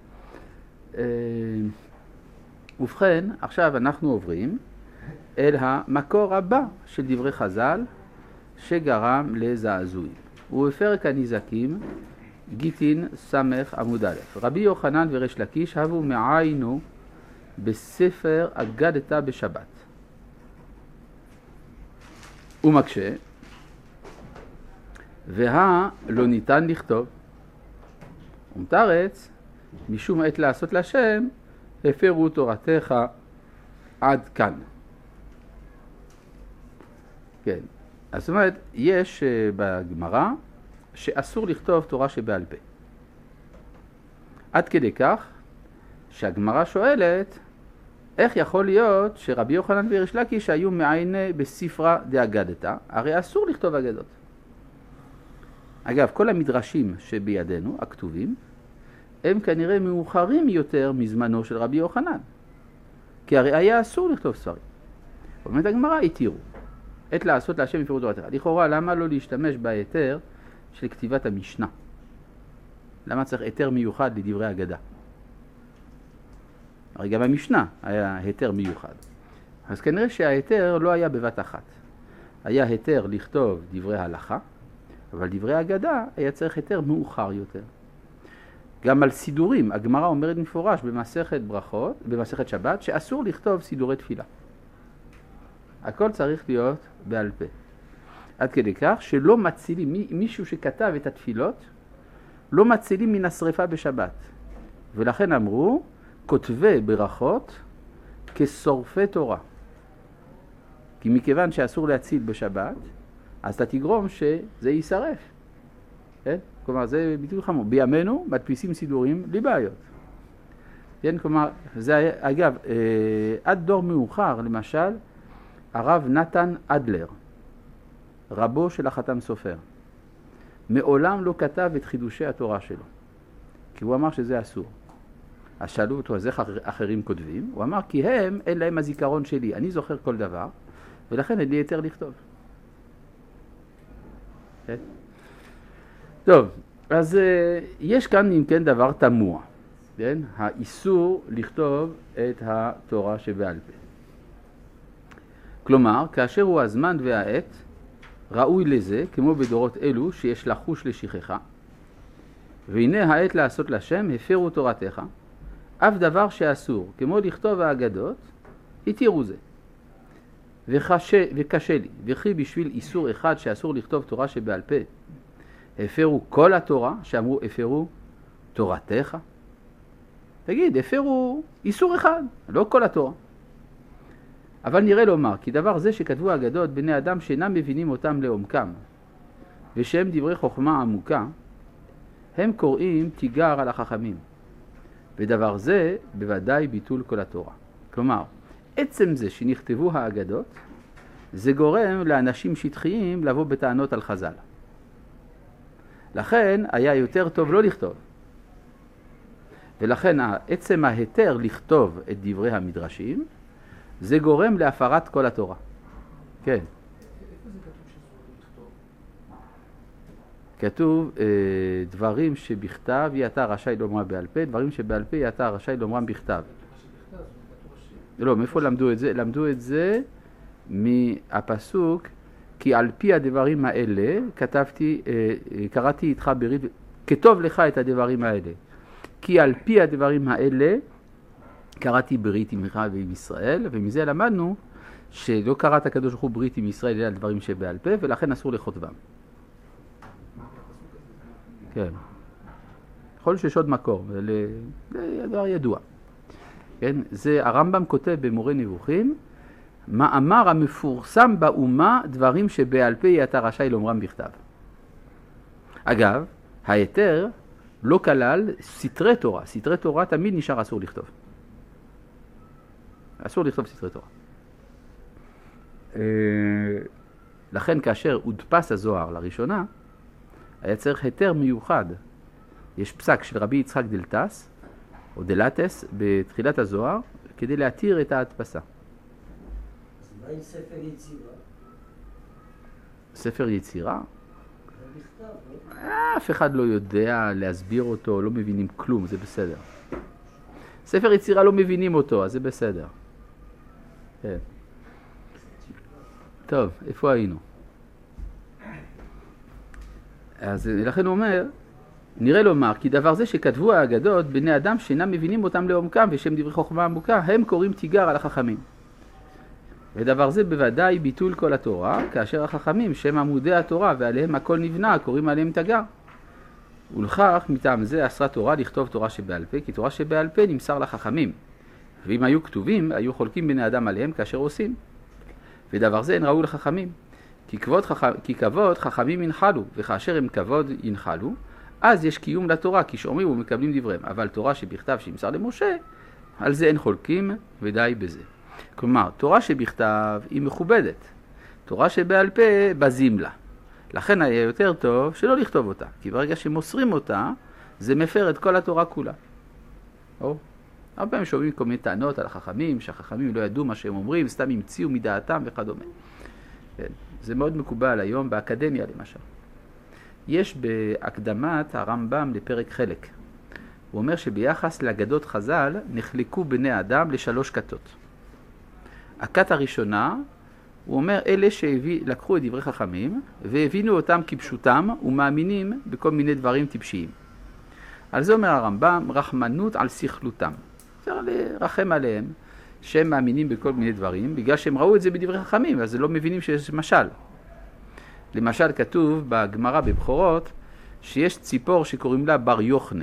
ובכן, עכשיו אנחנו עוברים אל המקור הבא של דברי חז"ל שגרם לזעזועים. ובפרק הנזקים, גיטין סמך עמוד א', רבי יוחנן וריש לקיש הבו מעיינו בספר אגדתא בשבת. הוא מקשה, והא לא ניתן לכתוב. ומתרץ, משום עת לעשות לשם, הפרו תורתך עד כאן. כן, אז זאת אומרת, יש בגמרא שאסור לכתוב תורה שבעל פה. עד כדי כך שהגמרא שואלת, איך יכול להיות שרבי יוחנן וריש לקיש היו מעייני בספרא דאגדתא? הרי אסור לכתוב אגדות. אגב, כל המדרשים שבידינו, הכתובים, הם כנראה מאוחרים יותר מזמנו של רבי יוחנן. כי הרי היה אסור לכתוב ספרים. באמת הגמרא התירו. עת לעשות להשם הפרו תורתך. לכאורה, למה לא להשתמש בהיתר של כתיבת המשנה? למה צריך היתר מיוחד לדברי אגדה? הרי גם המשנה היה היתר מיוחד. אז כנראה שההיתר לא היה בבת אחת. היה היתר לכתוב דברי הלכה, אבל דברי אגדה היה צריך היתר מאוחר יותר. גם על סידורים, הגמרא אומרת מפורש במסכת ברכות, במסכת שבת, שאסור לכתוב סידורי תפילה. הכל צריך להיות בעל פה. עד כדי כך שלא מצילים, מישהו שכתב את התפילות, לא מצילים מן השריפה בשבת. ולכן אמרו, כותבי ברכות כשורפי תורה. כי מכיוון שאסור להציל בשבת, אז אתה תגרום שזה יישרף. כן? כלומר, זה ביטוי חמור. בימינו מדפיסים סידורים בלי בעיות. כן? כלומר, זה, אגב, עד דור מאוחר, למשל, הרב נתן אדלר, רבו של החתם סופר, מעולם לא כתב את חידושי התורה שלו, כי הוא אמר שזה אסור. אז שאלו אותו, אז איך אחרים כותבים? הוא אמר, כי הם, אין להם הזיכרון שלי, אני זוכר כל דבר, ולכן אין לי יותר לכתוב. כן? טוב, אז יש כאן אם כן דבר תמוה, כן? האיסור לכתוב את התורה שבעל פה. כלומר, כאשר הוא הזמן והעת, ראוי לזה, כמו בדורות אלו, שיש לחוש לשכחה, והנה העת לעשות לשם, הפרו תורתך, אף דבר שאסור, כמו לכתוב האגדות, התירו זה. וקשה, וקשה לי, וכי בשביל איסור אחד שאסור לכתוב תורה שבעל פה, הפרו כל התורה, שאמרו הפרו תורתך? תגיד, הפרו איסור אחד, לא כל התורה. אבל נראה לומר, כי דבר זה שכתבו האגדות בני אדם שאינם מבינים אותם לעומקם, ושהם דברי חוכמה עמוקה, הם קוראים תיגר על החכמים. ודבר זה בוודאי ביטול כל התורה. כלומר, עצם זה שנכתבו האגדות, זה גורם לאנשים שטחיים לבוא בטענות על חז"ל. לכן היה יותר טוב לא לכתוב. ולכן עצם ההיתר לכתוב את דברי המדרשים, זה גורם להפרת כל התורה. כן. איפה זה כתוב שאסור לכתוב? כתוב אה, דברים שבכתב יהיה אתה רשאי לומרם בעל פה, דברים שבעל פה יהיה אתה רשאי לומרם בכתב. לא, מאיפה למדו את זה? למדו את זה מהפסוק, כי על פי הדברים האלה כתבתי, אה, קראתי איתך ברית, כתוב לך את הדברים האלה. כי על פי הדברים האלה קראתי ברית עמך ועם ישראל, ומזה למדנו שלא קראת הקדוש ברוך הוא ברית עם ישראל אלא דברים שבעל פה, ולכן אסור לכותבם. כן. יכול שיש עוד מקור, זה דבר ידוע. כן? זה הרמב"ם כותב במורה נבוכים, מאמר המפורסם באומה דברים שבעל פה יהיה אתה רשאי לומרם בכתב. אגב, ההיתר לא כלל סתרי תורה. סתרי תורה תמיד נשאר אסור לכתוב. אסור לכתוב סתרי תורה. לכן כאשר הודפס הזוהר לראשונה, היה צריך היתר מיוחד. יש פסק של רבי יצחק דלתס, או דלתס, בתחילת הזוהר, כדי להתיר את ההדפסה. אז מה עם ספר יצירה? ספר יצירה? בכתב, לא? אף אחד לא יודע להסביר אותו, לא מבינים כלום, זה בסדר. ספר יצירה לא מבינים אותו, אז זה בסדר. כן. טוב, איפה היינו? אז לכן הוא אומר, נראה לומר, כי דבר זה שכתבו האגדות, בני אדם שאינם מבינים אותם לעומקם, ושם דברי חוכמה עמוקה, הם קוראים תיגר על החכמים. ודבר זה בוודאי ביטול כל התורה, כאשר החכמים, שהם עמודי התורה, ועליהם הכל נבנה, קוראים עליהם תיגר. ולכך, מטעם זה, אסרה תורה לכתוב תורה שבעל פה, כי תורה שבעל פה נמסר לחכמים. ואם היו כתובים, היו חולקים בני אדם עליהם כאשר עושים. ודבר זה אין ראו לחכמים. כי כבוד, חכ... כי כבוד חכמים ינחלו, וכאשר הם כבוד ינחלו, אז יש קיום לתורה, כי שומעים ומקבלים דבריהם. אבל תורה שבכתב שנמסר למשה, על זה אין חולקים, ודי בזה. כלומר, תורה שבכתב היא מכובדת. תורה שבעל פה בזים לה. לכן היה יותר טוב שלא לכתוב אותה, כי ברגע שמוסרים אותה, זה מפר את כל התורה כולה. או? הרבה פעמים שומעים כל מיני טענות על החכמים, שהחכמים לא ידעו מה שהם אומרים, סתם המציאו מדעתם וכדומה. כן. זה מאוד מקובל היום באקדמיה למשל. יש בהקדמת הרמב"ם לפרק חלק. הוא אומר שביחס לאגדות חז"ל נחלקו בני אדם לשלוש כתות. הכת הראשונה, הוא אומר, אלה שלקחו את דברי חכמים והבינו אותם כפשוטם ומאמינים בכל מיני דברים טיפשיים. על זה אומר הרמב"ם, רחמנות על שכלותם. צריך לרחם עליהם שהם מאמינים בכל מיני דברים, בגלל שהם ראו את זה בדברי חכמים, אז הם לא מבינים שיש משל. למשל כתוב בגמרא בבחורות, שיש ציפור שקוראים לה בר יוחנה.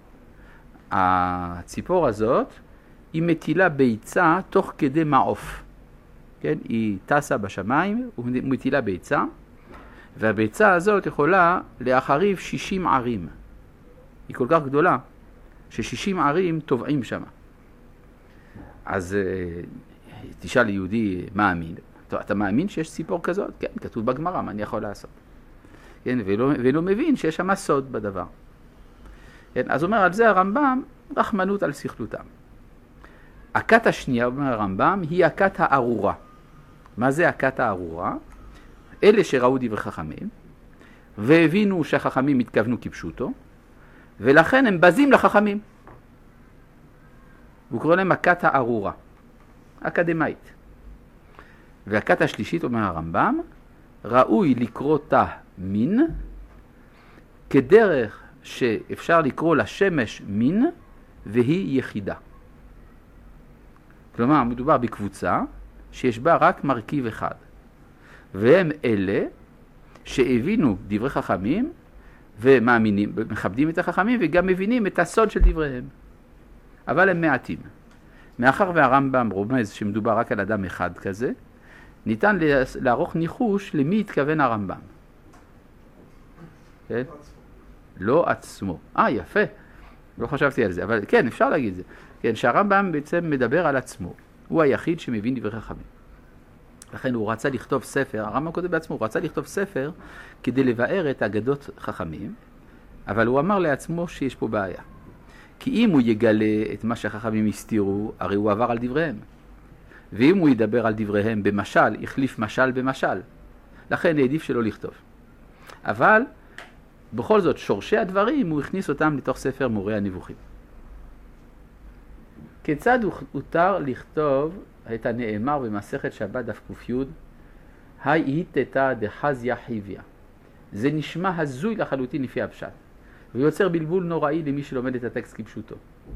הציפור הזאת, היא מטילה ביצה תוך כדי מעוף. כן? היא טסה בשמיים ומטילה ביצה, והביצה הזאת יכולה להחריב שישים ערים. היא כל כך גדולה, ששישים ערים טובעים שם. אז תשאל ליהודי מאמין, אתה מאמין שיש ציפור כזאת? כן, כתוב בגמרא, מה אני יכול לעשות? כן, ולא, ולא מבין שיש שם סוד בדבר. כן, אז אומר על זה הרמב"ם, רחמנות על שכלותם. הכת השנייה, אומר הרמב"ם, היא הכת הארורה. מה זה הכת הארורה? אלה שראו דברי חכמים, והבינו שהחכמים התכוונו כפשוטו, ולכן הם בזים לחכמים. הוא קורא להם הכת הארורה, אקדמאית. והכת השלישית, אומר הרמב"ם, ראוי לקרוא תא מין, כדרך שאפשר לקרוא לשמש מין, והיא יחידה. כלומר, מדובר בקבוצה שיש בה רק מרכיב אחד. והם אלה שהבינו דברי חכמים, ומאמינים, מכבדים את החכמים, וגם מבינים את הסוד של דבריהם. אבל הם מעטים. מאחר והרמב"ם רומז שמדובר רק על אדם אחד כזה, ניתן לערוך ניחוש למי התכוון הרמב"ם. כן? לא עצמו. אה, יפה. לא חשבתי על זה, אבל כן, אפשר להגיד זה. כן, שהרמב"ם בעצם מדבר על עצמו. הוא היחיד שמבין דברי חכמים. לכן הוא רצה לכתוב ספר, הרמב"ם כותב בעצמו, הוא רצה לכתוב ספר כדי לבאר את אגדות חכמים, אבל הוא אמר לעצמו שיש פה בעיה. כי אם הוא יגלה את מה שהחכמים הסתירו, הרי הוא עבר על דבריהם. ואם הוא ידבר על דבריהם במשל, יחליף משל במשל. לכן העדיף שלא לכתוב. אבל בכל זאת, שורשי הדברים, הוא הכניס אותם לתוך ספר מורה הנבוכים. כיצד הותר לכתוב את הנאמר במסכת שבת דף ק"י, היי היטטה דחזיה חיביה. זה נשמע הזוי לחלוטין לפי הפשט, ויוצר בלבול נוראי למי שלומד את הטקסט כפשוטו.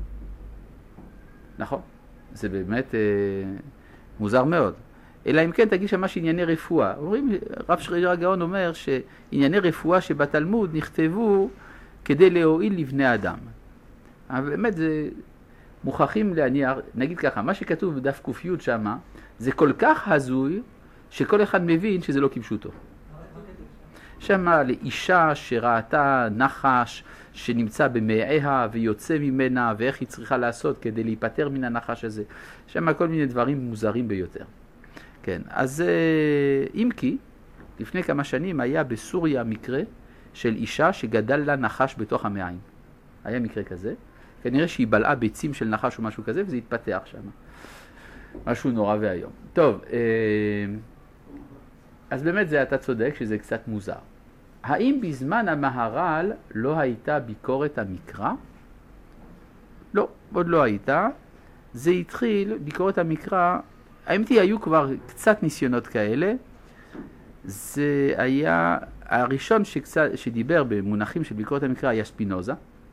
נכון? זה באמת אה, מוזר מאוד. אלא אם כן תגיד שמש ענייני רפואה. אומרים, רב שריג'ר הגאון אומר שענייני רפואה שבתלמוד נכתבו כדי להועיל לבני אדם. אבל באמת זה מוכרחים להניח, נגיד ככה, מה שכתוב בדף ק"י שמה, זה כל כך הזוי שכל אחד מבין שזה לא כפשוטו. שמה לאישה שראתה נחש שנמצא במעיה ויוצא ממנה ואיך היא צריכה לעשות כדי להיפטר מן הנחש הזה. שמה כל מיני דברים מוזרים ביותר. כן, אז אם כי, לפני כמה שנים היה בסוריה מקרה של אישה שגדל לה נחש בתוך המעיים. היה מקרה כזה. כנראה שהיא בלעה ביצים של נחש או משהו כזה, וזה התפתח שם. משהו נורא והיום. טוב, אז באמת זה אתה צודק שזה קצת מוזר. האם בזמן המהר"ל לא הייתה ביקורת המקרא? לא, עוד לא הייתה. זה התחיל, ביקורת המקרא, האמת היא, היו כבר קצת ניסיונות כאלה. זה היה, הראשון שקצת, שדיבר במונחים של ביקורת המקרא היה ספינוזה,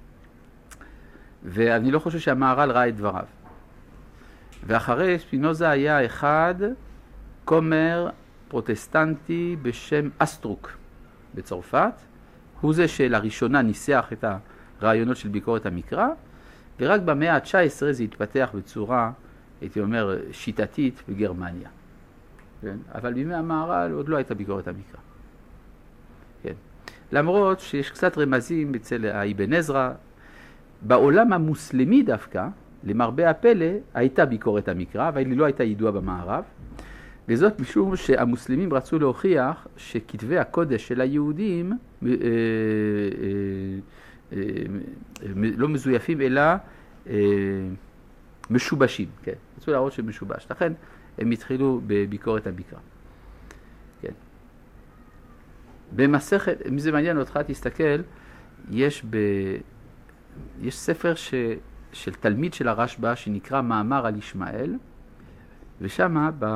ואני לא חושב שהמהר"ל ראה את דבריו. ואחרי ספינוזה היה אחד, כומר פרוטסטנטי בשם אסטרוק בצרפת, הוא זה שלראשונה ניסח את הרעיונות של ביקורת המקרא, ורק במאה ה-תשע עשרה זה התפתח בצורה, הייתי אומר, שיטתית בגרמניה. כן? אבל בימי המהר"ל עוד לא הייתה ביקורת המקרא. כן. למרות שיש קצת רמזים אצל האבן עזרא, בעולם המוסלמי דווקא, למרבה הפלא, הייתה ביקורת המקרא, אבל היא לא הייתה ידועה במערב, וזאת משום שהמוסלמים רצו להוכיח שכתבי הקודש של היהודים אה, אה, אה, לא מזויפים אלא אה, משובשים, כן. רצו להראות שמשובש. לכן הם התחילו בביקורת המקרא. כן. במסכת, אם זה מעניין אותך, תסתכל, יש, ב, יש ספר ש, של תלמיד של הרשב"א שנקרא מאמר על ישמעאל, ושמה ב,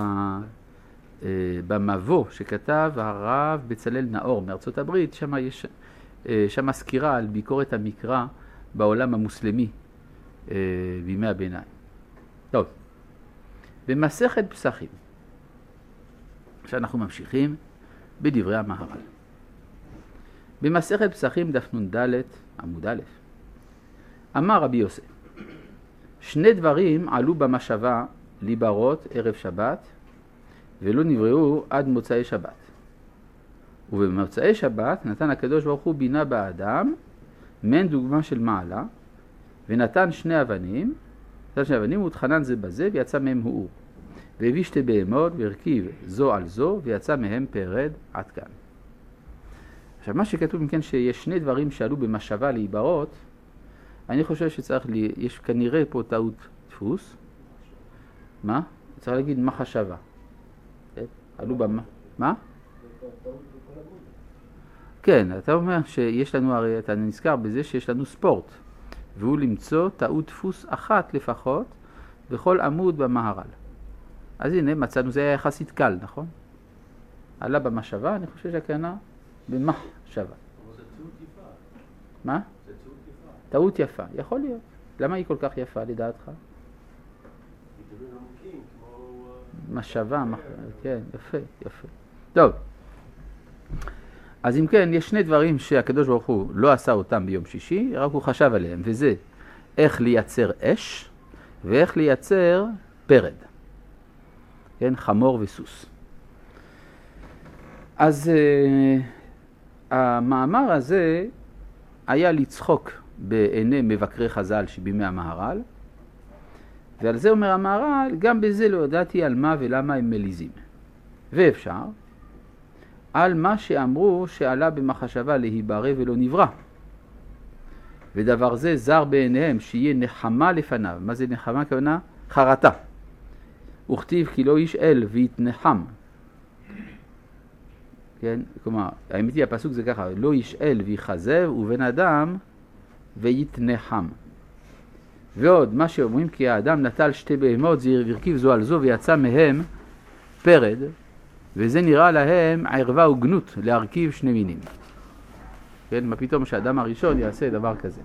במבוא שכתב הרב בצלאל נאור מארצות הברית, שמה יש שמה סקירה על ביקורת המקרא בעולם המוסלמי בימי הביניים. טוב, במסכת פסחים, עכשיו אנחנו ממשיכים בדברי המהר"ל. במסכת פסחים דף נ"ד עמוד א', אמר רבי יוסף, שני דברים עלו במשאבה ליברות ערב שבת, ולא נבראו עד מוצאי שבת. ובמוצאי שבת נתן הקדוש ברוך הוא בינה באדם, מעין דוגמה של מעלה, ונתן שני אבנים, נתן שני אבנים ותחנן זה בזה, ויצא מהם אור. והביא שתי בהמות והרכיב זו על זו, ויצא מהם פרד עד כאן. עכשיו, מה שכתוב מכן שיש שני דברים שעלו במשאבה ליברות, אני חושב שצריך לי, יש כנראה פה טעות דפוס. מה? צריך להגיד מה חשבה. עלו במה? מה? כן, אתה אומר שיש לנו, הרי אתה נזכר בזה שיש לנו ספורט, והוא למצוא טעות דפוס אחת לפחות בכל עמוד במהר"ל. אז הנה, מצאנו, זה היה יחסית קל, נכון? עלה במשאבה, אני חושב שהכוונה במחשבה. מה? טעות יפה, יכול להיות. למה היא כל כך יפה לדעתך? משאבה, כן, יפה, יפה. טוב, אז אם כן, יש שני דברים שהקדוש ברוך הוא לא עשה אותם ביום שישי, רק הוא חשב עליהם, וזה איך לייצר אש, ואיך לייצר פרד. כן, חמור וסוס. אז uh, המאמר הזה היה לצחוק בעיני מבקרי חז"ל שבימי המהר"ל, ועל זה אומר המהר"ל, גם בזה לא ידעתי על מה ולמה הם מליזים. ואפשר, על מה שאמרו שעלה במחשבה להיברא ולא נברא. ודבר זה זר בעיניהם, שיהיה נחמה לפניו. מה זה נחמה? כוונה? חרטה. וכתיב כי לא ישאל ויתנחם. כן? כלומר, האמת היא הפסוק זה ככה, לא ישאל ויחזב ובן אדם ויתנחם. ועוד, מה שאומרים כי האדם נטל שתי בהמות, זה הרכיב זו על זו ויצא מהם פרד, וזה נראה להם ערווה וגנות להרכיב שני מינים. כן, מה פתאום שהאדם הראשון יעשה דבר כזה.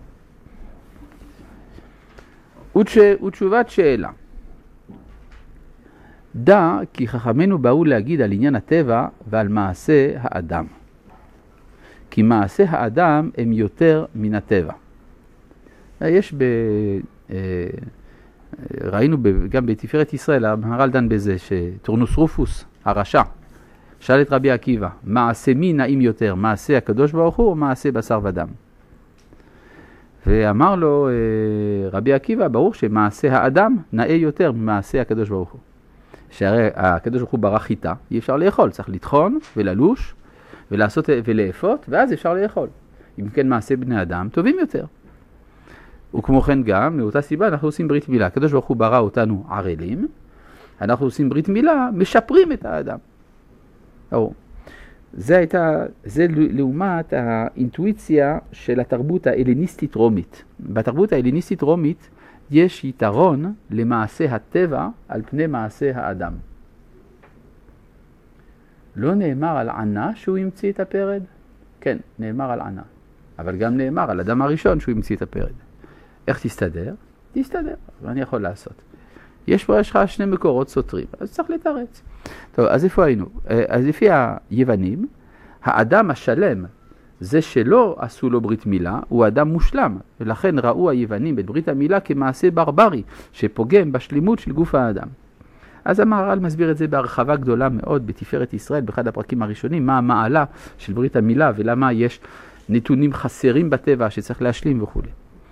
ותשובת שאלה. דע כי חכמינו באו להגיד על עניין הטבע ועל מעשה האדם. כי מעשה האדם הם יותר מן הטבע. יש ב... ראינו גם בתפארת ישראל, המהר"ל דן בזה, שטורנוס רופוס, הרשע, שאל את רבי עקיבא, מעשה מי נעים יותר, מעשה הקדוש ברוך הוא או מעשה בשר ודם? ואמר לו רבי עקיבא, ברור שמעשה האדם נאה יותר ממעשה הקדוש ברוך הוא. שהרי הקדוש ברוך הוא ברא חיטה, אי אפשר לאכול, צריך לטחון וללוש ולעשות ולאפות, ואז אפשר לאכול. אם כן מעשה בני אדם טובים יותר. וכמו כן גם, מאותה סיבה אנחנו עושים ברית מילה. הקדוש ברוך הוא ברא אותנו ערלים, אנחנו עושים ברית מילה, משפרים את האדם. או. זה הייתה, זה לעומת האינטואיציה של התרבות ההלניסטית רומית. בתרבות ההלניסטית רומית יש יתרון למעשה הטבע על פני מעשה האדם. לא נאמר על ענה שהוא המציא את הפרד? כן, נאמר על ענה. אבל גם נאמר על אדם הראשון שהוא המציא את הפרד. איך תסתדר? תסתדר, ואני יכול לעשות. יש פה, יש לך שני מקורות סותרים, אז צריך לתרץ. טוב, אז איפה היינו? אז לפי היוונים, האדם השלם, זה שלא עשו לו ברית מילה, הוא אדם מושלם. ולכן ראו היוונים את ברית המילה כמעשה ברברי, שפוגם בשלימות של גוף האדם. אז המהר"ל מסביר את זה בהרחבה גדולה מאוד בתפארת ישראל, באחד הפרקים הראשונים, מה המעלה של ברית המילה ולמה יש נתונים חסרים בטבע שצריך להשלים וכו'.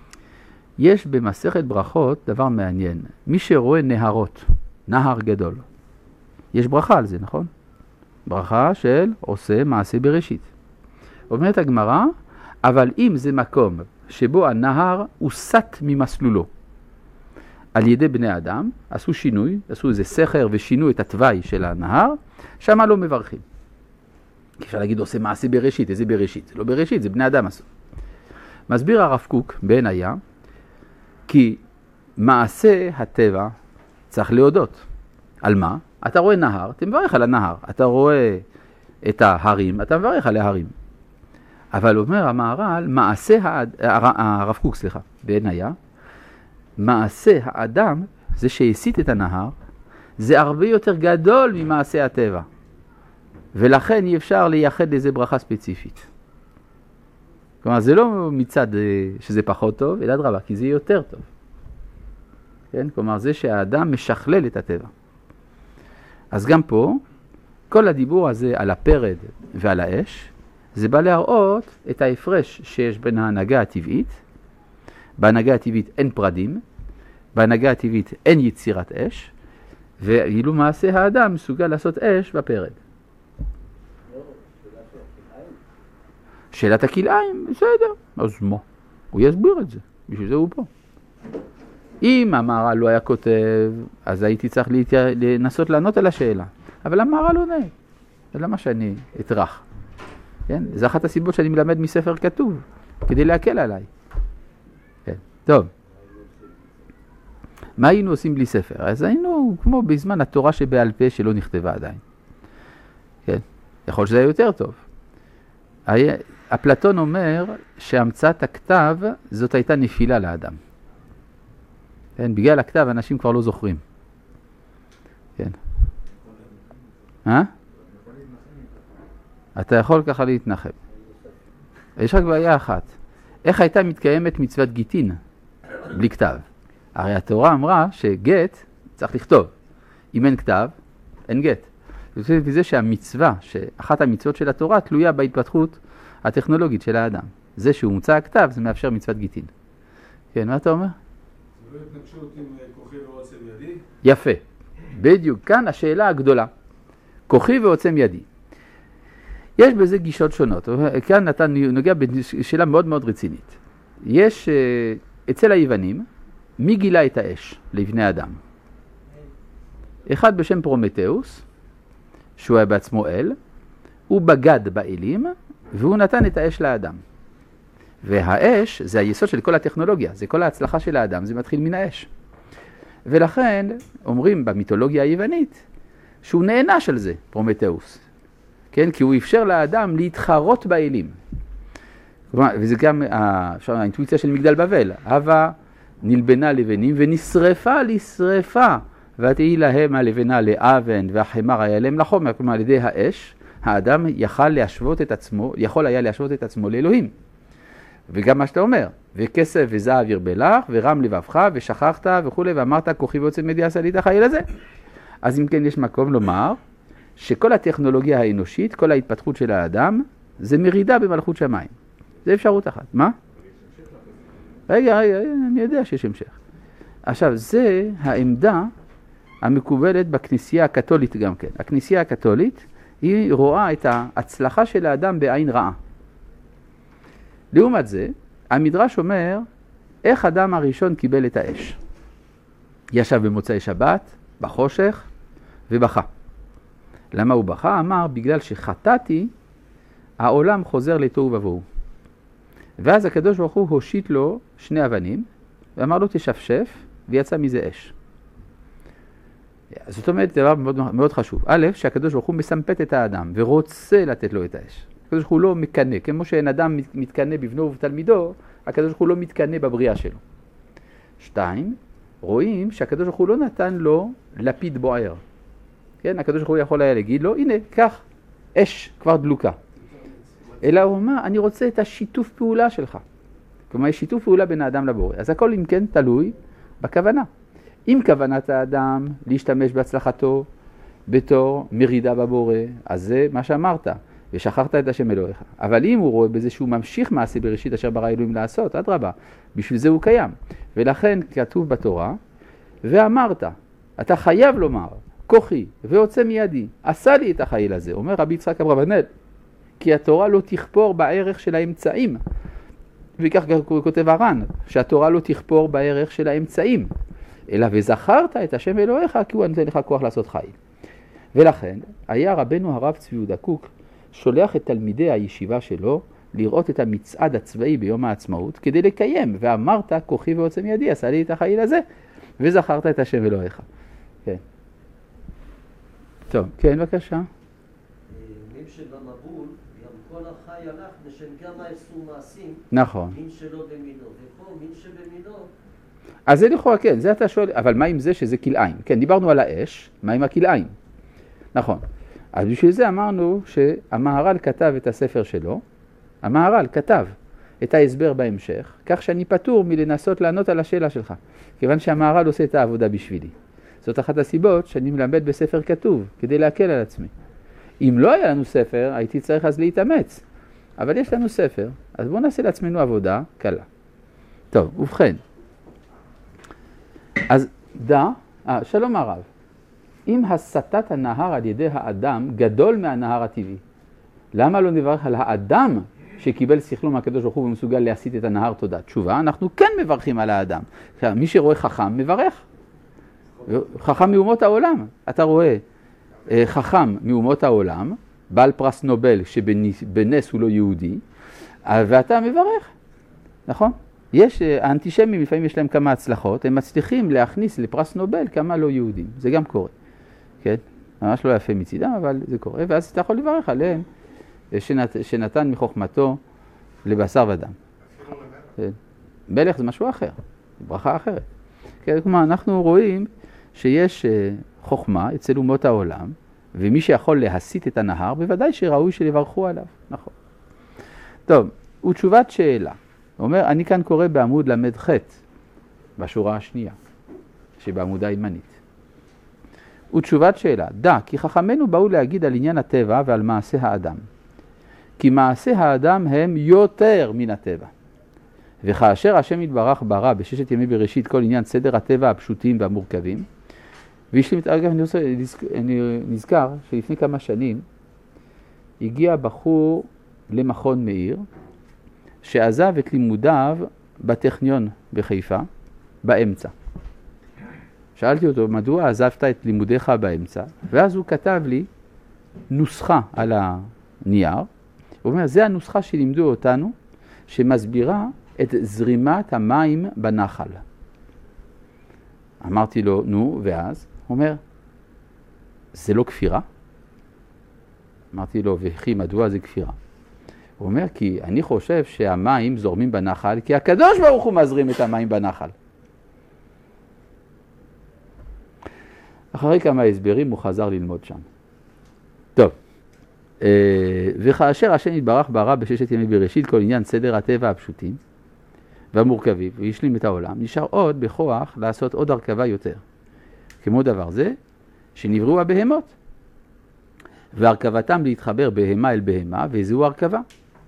יש במסכת ברכות דבר מעניין. מי שרואה נהרות, נהר גדול, יש ברכה על זה, נכון? ברכה של עושה מעשה בראשית. אומרת הגמרא, אבל אם זה מקום שבו הנהר הוא סט ממסלולו, על ידי בני אדם, עשו שינוי, עשו איזה סכר ושינו את התוואי של הנהר, שמה לא מברכים. אפשר להגיד עושה מעשה בראשית, איזה בראשית? זה לא בראשית, זה בני אדם עשו. מסביר הרב קוק בן היה, כי מעשה הטבע צריך להודות. על מה? אתה רואה נהר, אתה מברך על הנהר. אתה רואה את ההרים, אתה מברך על ההרים. אבל אומר המהר"ל, מעשה האד... הרב קוק, סליחה, בן היה, מעשה האדם, זה שהסיט את הנהר, זה הרבה יותר גדול ממעשה הטבע. ולכן אי אפשר לייחד לזה ברכה ספציפית. כלומר, זה לא מצד שזה פחות טוב, אלא דרבה, כי זה יותר טוב. כן? כלומר, זה שהאדם משכלל את הטבע. אז גם פה, כל הדיבור הזה על הפרד ועל האש, זה בא להראות את ההפרש שיש בין ההנהגה הטבעית. בהנהגה הטבעית אין פרדים, בהנהגה הטבעית אין יצירת אש, ואילו מעשה האדם מסוגל לעשות אש בפרד. שאלת הכלאיים, בסדר, אז מה? הוא יסביר את זה, בשביל זה הוא פה. אם המהר"ל לא היה כותב, אז הייתי צריך לנסות לענות על השאלה. אבל המהר"ל לא עונה, זה למה שאני אטרח. כן? זה אחת הסיבות שאני מלמד מספר כתוב, כדי להקל עליי. כן. טוב. מה היינו עושים בלי ספר? אז היינו כמו בזמן התורה שבעל פה שלא נכתבה עדיין. כן? יכול שזה היה יותר טוב. אפלטון אומר שהמצאת הכתב זאת הייתה נפילה לאדם. כן? בגלל הכתב אנשים כבר לא זוכרים. כן. אה? אתה יכול ככה להתנחם. יש רק בעיה אחת. איך הייתה מתקיימת מצוות גיטין בלי כתב? הרי התורה אמרה שגט צריך לכתוב. אם אין כתב, אין גט. וזה שהמצווה, שאחת המצוות של התורה תלויה בהתפתחות הטכנולוגית של האדם. זה שהוא מוצא הכתב, זה מאפשר מצוות גיטין. כן, מה אתה אומר? זה לא התנגשות עם כוחי ועוצם ידי? יפה. בדיוק, כאן השאלה הגדולה. כוחי ועוצם ידי. יש בזה גישות שונות. כאן אתה נוגע בשאלה מאוד מאוד רצינית. יש אצל היוונים, מי גילה את האש לבני אדם? אחד בשם פרומטאוס, שהוא היה בעצמו אל, הוא בגד באלים, והוא נתן את האש לאדם. והאש זה היסוד של כל הטכנולוגיה, זה כל ההצלחה של האדם, זה מתחיל מן האש. ולכן אומרים במיתולוגיה היוונית, שהוא נענש על זה, פרומטאוס. כן? כי הוא אפשר לאדם להתחרות באלים. וזה גם האינטואיציה של מגדל בבל. הווה נלבנה לבנים ונשרפה לשרפה. ותהי להם הלבנה לאבן והחמר היה להם לחומר. כלומר, על ידי האש, האדם יכל להשוות את עצמו, יכול היה להשוות את עצמו לאלוהים. וגם מה שאתה אומר, וכסף וזהב ירבה לך, ורם לבבך, ושכחת וכו', ואמרת, כוחי ועוצם ידי עשה לי את החיל הזה. אז אם כן, יש מקום לומר, שכל הטכנולוגיה האנושית, כל ההתפתחות של האדם, זה מרידה במלכות שמיים. זה אפשרות אחת. מה? רגע, רגע, אני יודע שיש המשך. עכשיו, זה העמדה המקובלת בכנסייה הקתולית גם כן. הכנסייה הקתולית, היא רואה את ההצלחה של האדם בעין רעה. לעומת זה, המדרש אומר, איך אדם הראשון קיבל את האש? ישב במוצאי שבת, בחושך, ובכה. למה הוא בכה? אמר, בגלל שחטאתי העולם חוזר לתוהו ובוהו. ואז הקדוש ברוך הוא הושיט לו שני אבנים, ואמר לו תשפשף, ויצא מזה אש. זאת אומרת, דבר מאוד, מאוד חשוב. א', שהקדוש ברוך הוא מסמפת את האדם, ורוצה לתת לו את האש. הקדוש ברוך הוא לא מקנה, כמו שאין אדם מתקנה בבנו ובתלמידו, הקדוש ברוך הוא לא מתקנה בבריאה שלו. שתיים, רואים שהקדוש ברוך הוא לא נתן לו לפיד בוער. כן, הקדוש ברוך הוא יכול היה להגיד לו, הנה, קח, אש כבר דלוקה. אלא הוא אומר, אני רוצה את השיתוף פעולה שלך. כלומר, יש שיתוף פעולה בין האדם לבורא. אז הכל אם כן תלוי בכוונה. אם כוונת האדם להשתמש בהצלחתו בתור מרידה בבורא, אז זה מה שאמרת, ושכחת את השם אלוהיך. אבל אם הוא רואה בזה שהוא ממשיך מעשה בראשית אשר ברא אלוהים לעשות, אדרבה, בשביל זה הוא קיים. ולכן כתוב בתורה, ואמרת, אתה חייב לומר, כוחי והוצא מידי, עשה לי את החיל הזה, אומר רבי יצחק אברבנאל, כי התורה לא תכפור בערך של האמצעים. וכך כותב הר"ן, שהתורה לא תכפור בערך של האמצעים, אלא וזכרת את השם אלוהיך, כי הוא נותן לך כוח לעשות חיל. ולכן היה רבנו הרב צבי יהודה קוק שולח את תלמידי הישיבה שלו לראות את המצעד הצבאי ביום העצמאות כדי לקיים, ואמרת כוחי והוצא מידי, עשה לי את החיל הזה, וזכרת את השם אלוהיך. כן. טוב, כן, בבקשה. מין שבמבול, גם כל החי הלך, ושם גם העשו מעשים. נכון. מין שלא במינו, ופה מין שבמינו. אז זה לכאורה כן, זה אתה שואל, אבל מה עם זה שזה כלאיים? כן, דיברנו על האש, מה עם הכלאיים? נכון. אז בשביל זה אמרנו שהמהר"ל כתב את הספר שלו, המהר"ל כתב את ההסבר בהמשך, כך שאני פטור מלנסות לענות על השאלה שלך, כיוון שהמהר"ל עושה את העבודה בשבילי. זאת אחת הסיבות שאני מלמד בספר כתוב, כדי להקל על עצמי. אם לא היה לנו ספר, הייתי צריך אז להתאמץ. אבל יש לנו ספר, אז בואו נעשה לעצמנו עבודה קלה. טוב, ובכן. אז דע, אה, שלום הרב, אם הסטת הנהר על ידי האדם גדול מהנהר הטבעי, למה לא נברך על האדם שקיבל שכלו מהקדוש ברוך הוא ומסוגל להסיט את הנהר? תודה. תשובה, אנחנו כן מברכים על האדם. מי שרואה חכם מברך. חכם מאומות העולם. אתה רואה חכם מאומות העולם, בעל פרס נובל שבנס הוא לא יהודי, ואתה מברך. נכון? יש, האנטישמים לפעמים יש להם כמה הצלחות, הם מצליחים להכניס לפרס נובל כמה לא יהודים. זה גם קורה. כן? ממש לא יפה מצידם, אבל זה קורה. ואז אתה יכול לברך עליהם שנת, שנתן מחוכמתו לבשר ודם. כן. מלך זה משהו אחר, ברכה אחרת. כן, כלומר, אנחנו רואים שיש חוכמה אצל אומות העולם, ומי שיכול להסיט את הנהר, בוודאי שראוי שלברכו עליו. נכון. טוב, ותשובת שאלה. הוא אומר, אני כאן קורא בעמוד למד ח' בשורה השנייה, שבעמודה הימנית. ותשובת שאלה, דע, כי חכמנו באו להגיד על עניין הטבע ועל מעשה האדם. כי מעשה האדם הם יותר מן הטבע. וכאשר השם יתברך ברא בששת ימי בראשית כל עניין סדר הטבע הפשוטים והמורכבים, וישלים את אגב, אני, רוצה, אני נזכר שלפני כמה שנים הגיע בחור למכון מאיר, שעזב את לימודיו בטכניון בחיפה, באמצע. שאלתי אותו, מדוע עזבת את לימודיך באמצע? ואז הוא כתב לי נוסחה על הנייר. הוא אומר, זה הנוסחה שלימדו אותנו, שמסבירה את זרימת המים בנחל. אמרתי לו, נו, ואז? הוא אומר, זה לא כפירה? אמרתי לו, וכי מדוע זה כפירה? הוא אומר, כי אני חושב שהמים זורמים בנחל, כי הקדוש ברוך הוא מזרים את המים בנחל. אחרי כמה הסברים הוא חזר ללמוד שם. טוב, וכאשר השם יתברך ברא בששת ימי בראשית כל עניין סדר הטבע הפשוטים והמורכבים, והשלים את העולם, נשאר עוד בכוח לעשות עוד הרכבה יותר. כמו דבר זה, שנבראו הבהמות, והרכבתם להתחבר בהמה אל בהמה, וזהו הרכבה.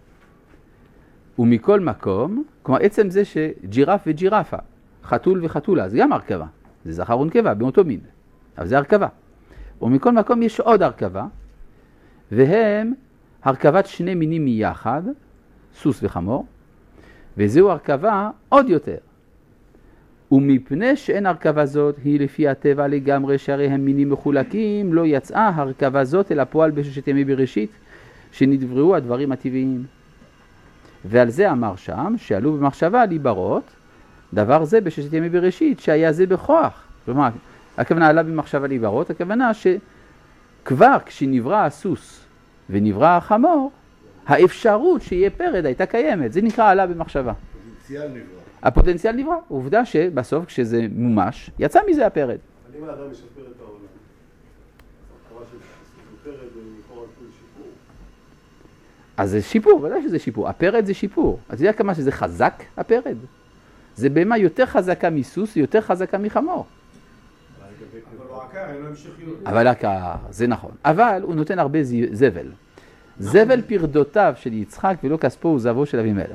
ומכל מקום, כלומר עצם זה שג'ירף וג'ירפה, חתול וחתולה, זה גם הרכבה. זה זכר ונקבה באותו מין, אבל זה הרכבה. ומכל מקום יש עוד הרכבה, והם הרכבת שני מינים מיחד, סוס וחמור, וזהו הרכבה עוד יותר. ומפני שאין הרכבה זאת, היא לפי הטבע לגמרי, שהרי הם מינים מחולקים, לא יצאה הרכבה זאת אל הפועל בששת ימי בראשית, שנדברו הדברים הטבעיים. ועל זה אמר שם, שעלו במחשבה להיברות, דבר זה בששת ימי בראשית, שהיה זה בכוח. כלומר, הכוונה עלה במחשבה להיברות, הכוונה שכבר כשנברא הסוס ונברא החמור, האפשרות שיהיה פרד הייתה קיימת. זה נקרא עלה במחשבה. פוטנציאל נברא. הפוטנציאל נברא. עובדה שבסוף כשזה מומש, יצא מזה הפרד. אבל אם האדם משפר את העולם, אז פרד ולכאורה כל שיפור. אז זה שיפור, ודאי שזה שיפור. הפרד זה שיפור. אז יודע כמה שזה חזק, הפרד. זה בהמה יותר חזקה מסוס, יותר חזקה מחמור. אבל הוא עקר, אין לו המשכיות. אבל עקר, זה נכון. אבל הוא נותן הרבה זבל. זבל פרדותיו של יצחק ולא כספו וזהבו של אבימלך.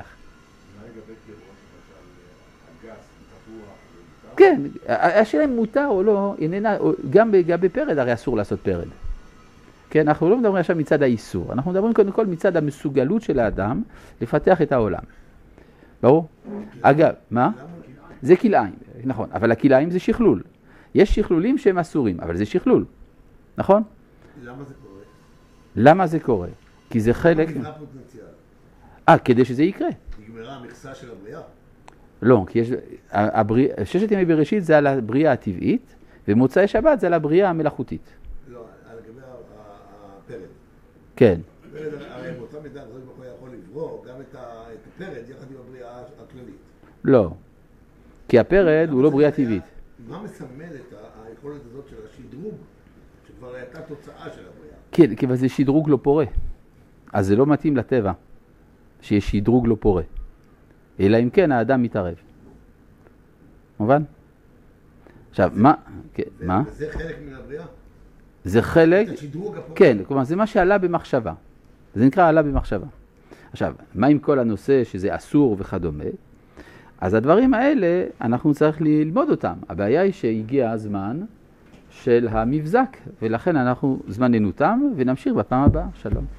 כן, השאלה אם מותר או לא, איננה, גם לגבי פרד הרי אסור לעשות פרד. כן, אנחנו לא מדברים עכשיו מצד האיסור, אנחנו מדברים קודם כל מצד המסוגלות של האדם לפתח את העולם. ברור? אגב, מה? זה כלאיים, נכון, אבל הכלאיים זה שכלול. יש שכלולים שהם אסורים, אבל זה שכלול, נכון? למה זה קורה? למה זה קורה? כי זה חלק... נגמר פוטנציאל. אה, כדי שזה יקרה. נגמרה המכסה של הבריאה. לא, כי יש... הבריא... ששת ימי בראשית זה על הבריאה הטבעית, ומוצאי שבת זה על הבריאה המלאכותית. לא, על גבי הפרד. כן. הפרד, הרי באותה מידה הקדוש ברוך הוא יכול לברוא גם את הפרד יחד עם הבריאה הכללית. לא. כי הפרד הוא לא בריאה טבעית. מה מסמל את היכולת הזאת של השדרוג, שכבר הייתה תוצאה של הבריאה? כן, כי זה שדרוג לא פורה. אז זה לא מתאים לטבע, שיש שדרוג לא פורה. אלא אם כן האדם מתערב. מובן? עכשיו, מה? מה? וזה חלק מן הבריאה? זה חלק... השדרוג הפורה? כן, כלומר, זה מה שעלה במחשבה. זה נקרא עלה במחשבה. עכשיו, מה עם כל הנושא שזה אסור וכדומה? אז הדברים האלה, אנחנו צריך ללמוד אותם. הבעיה היא שהגיע הזמן של המבזק, ולכן אנחנו זמננו תם, ונמשיך בפעם הבאה. שלום.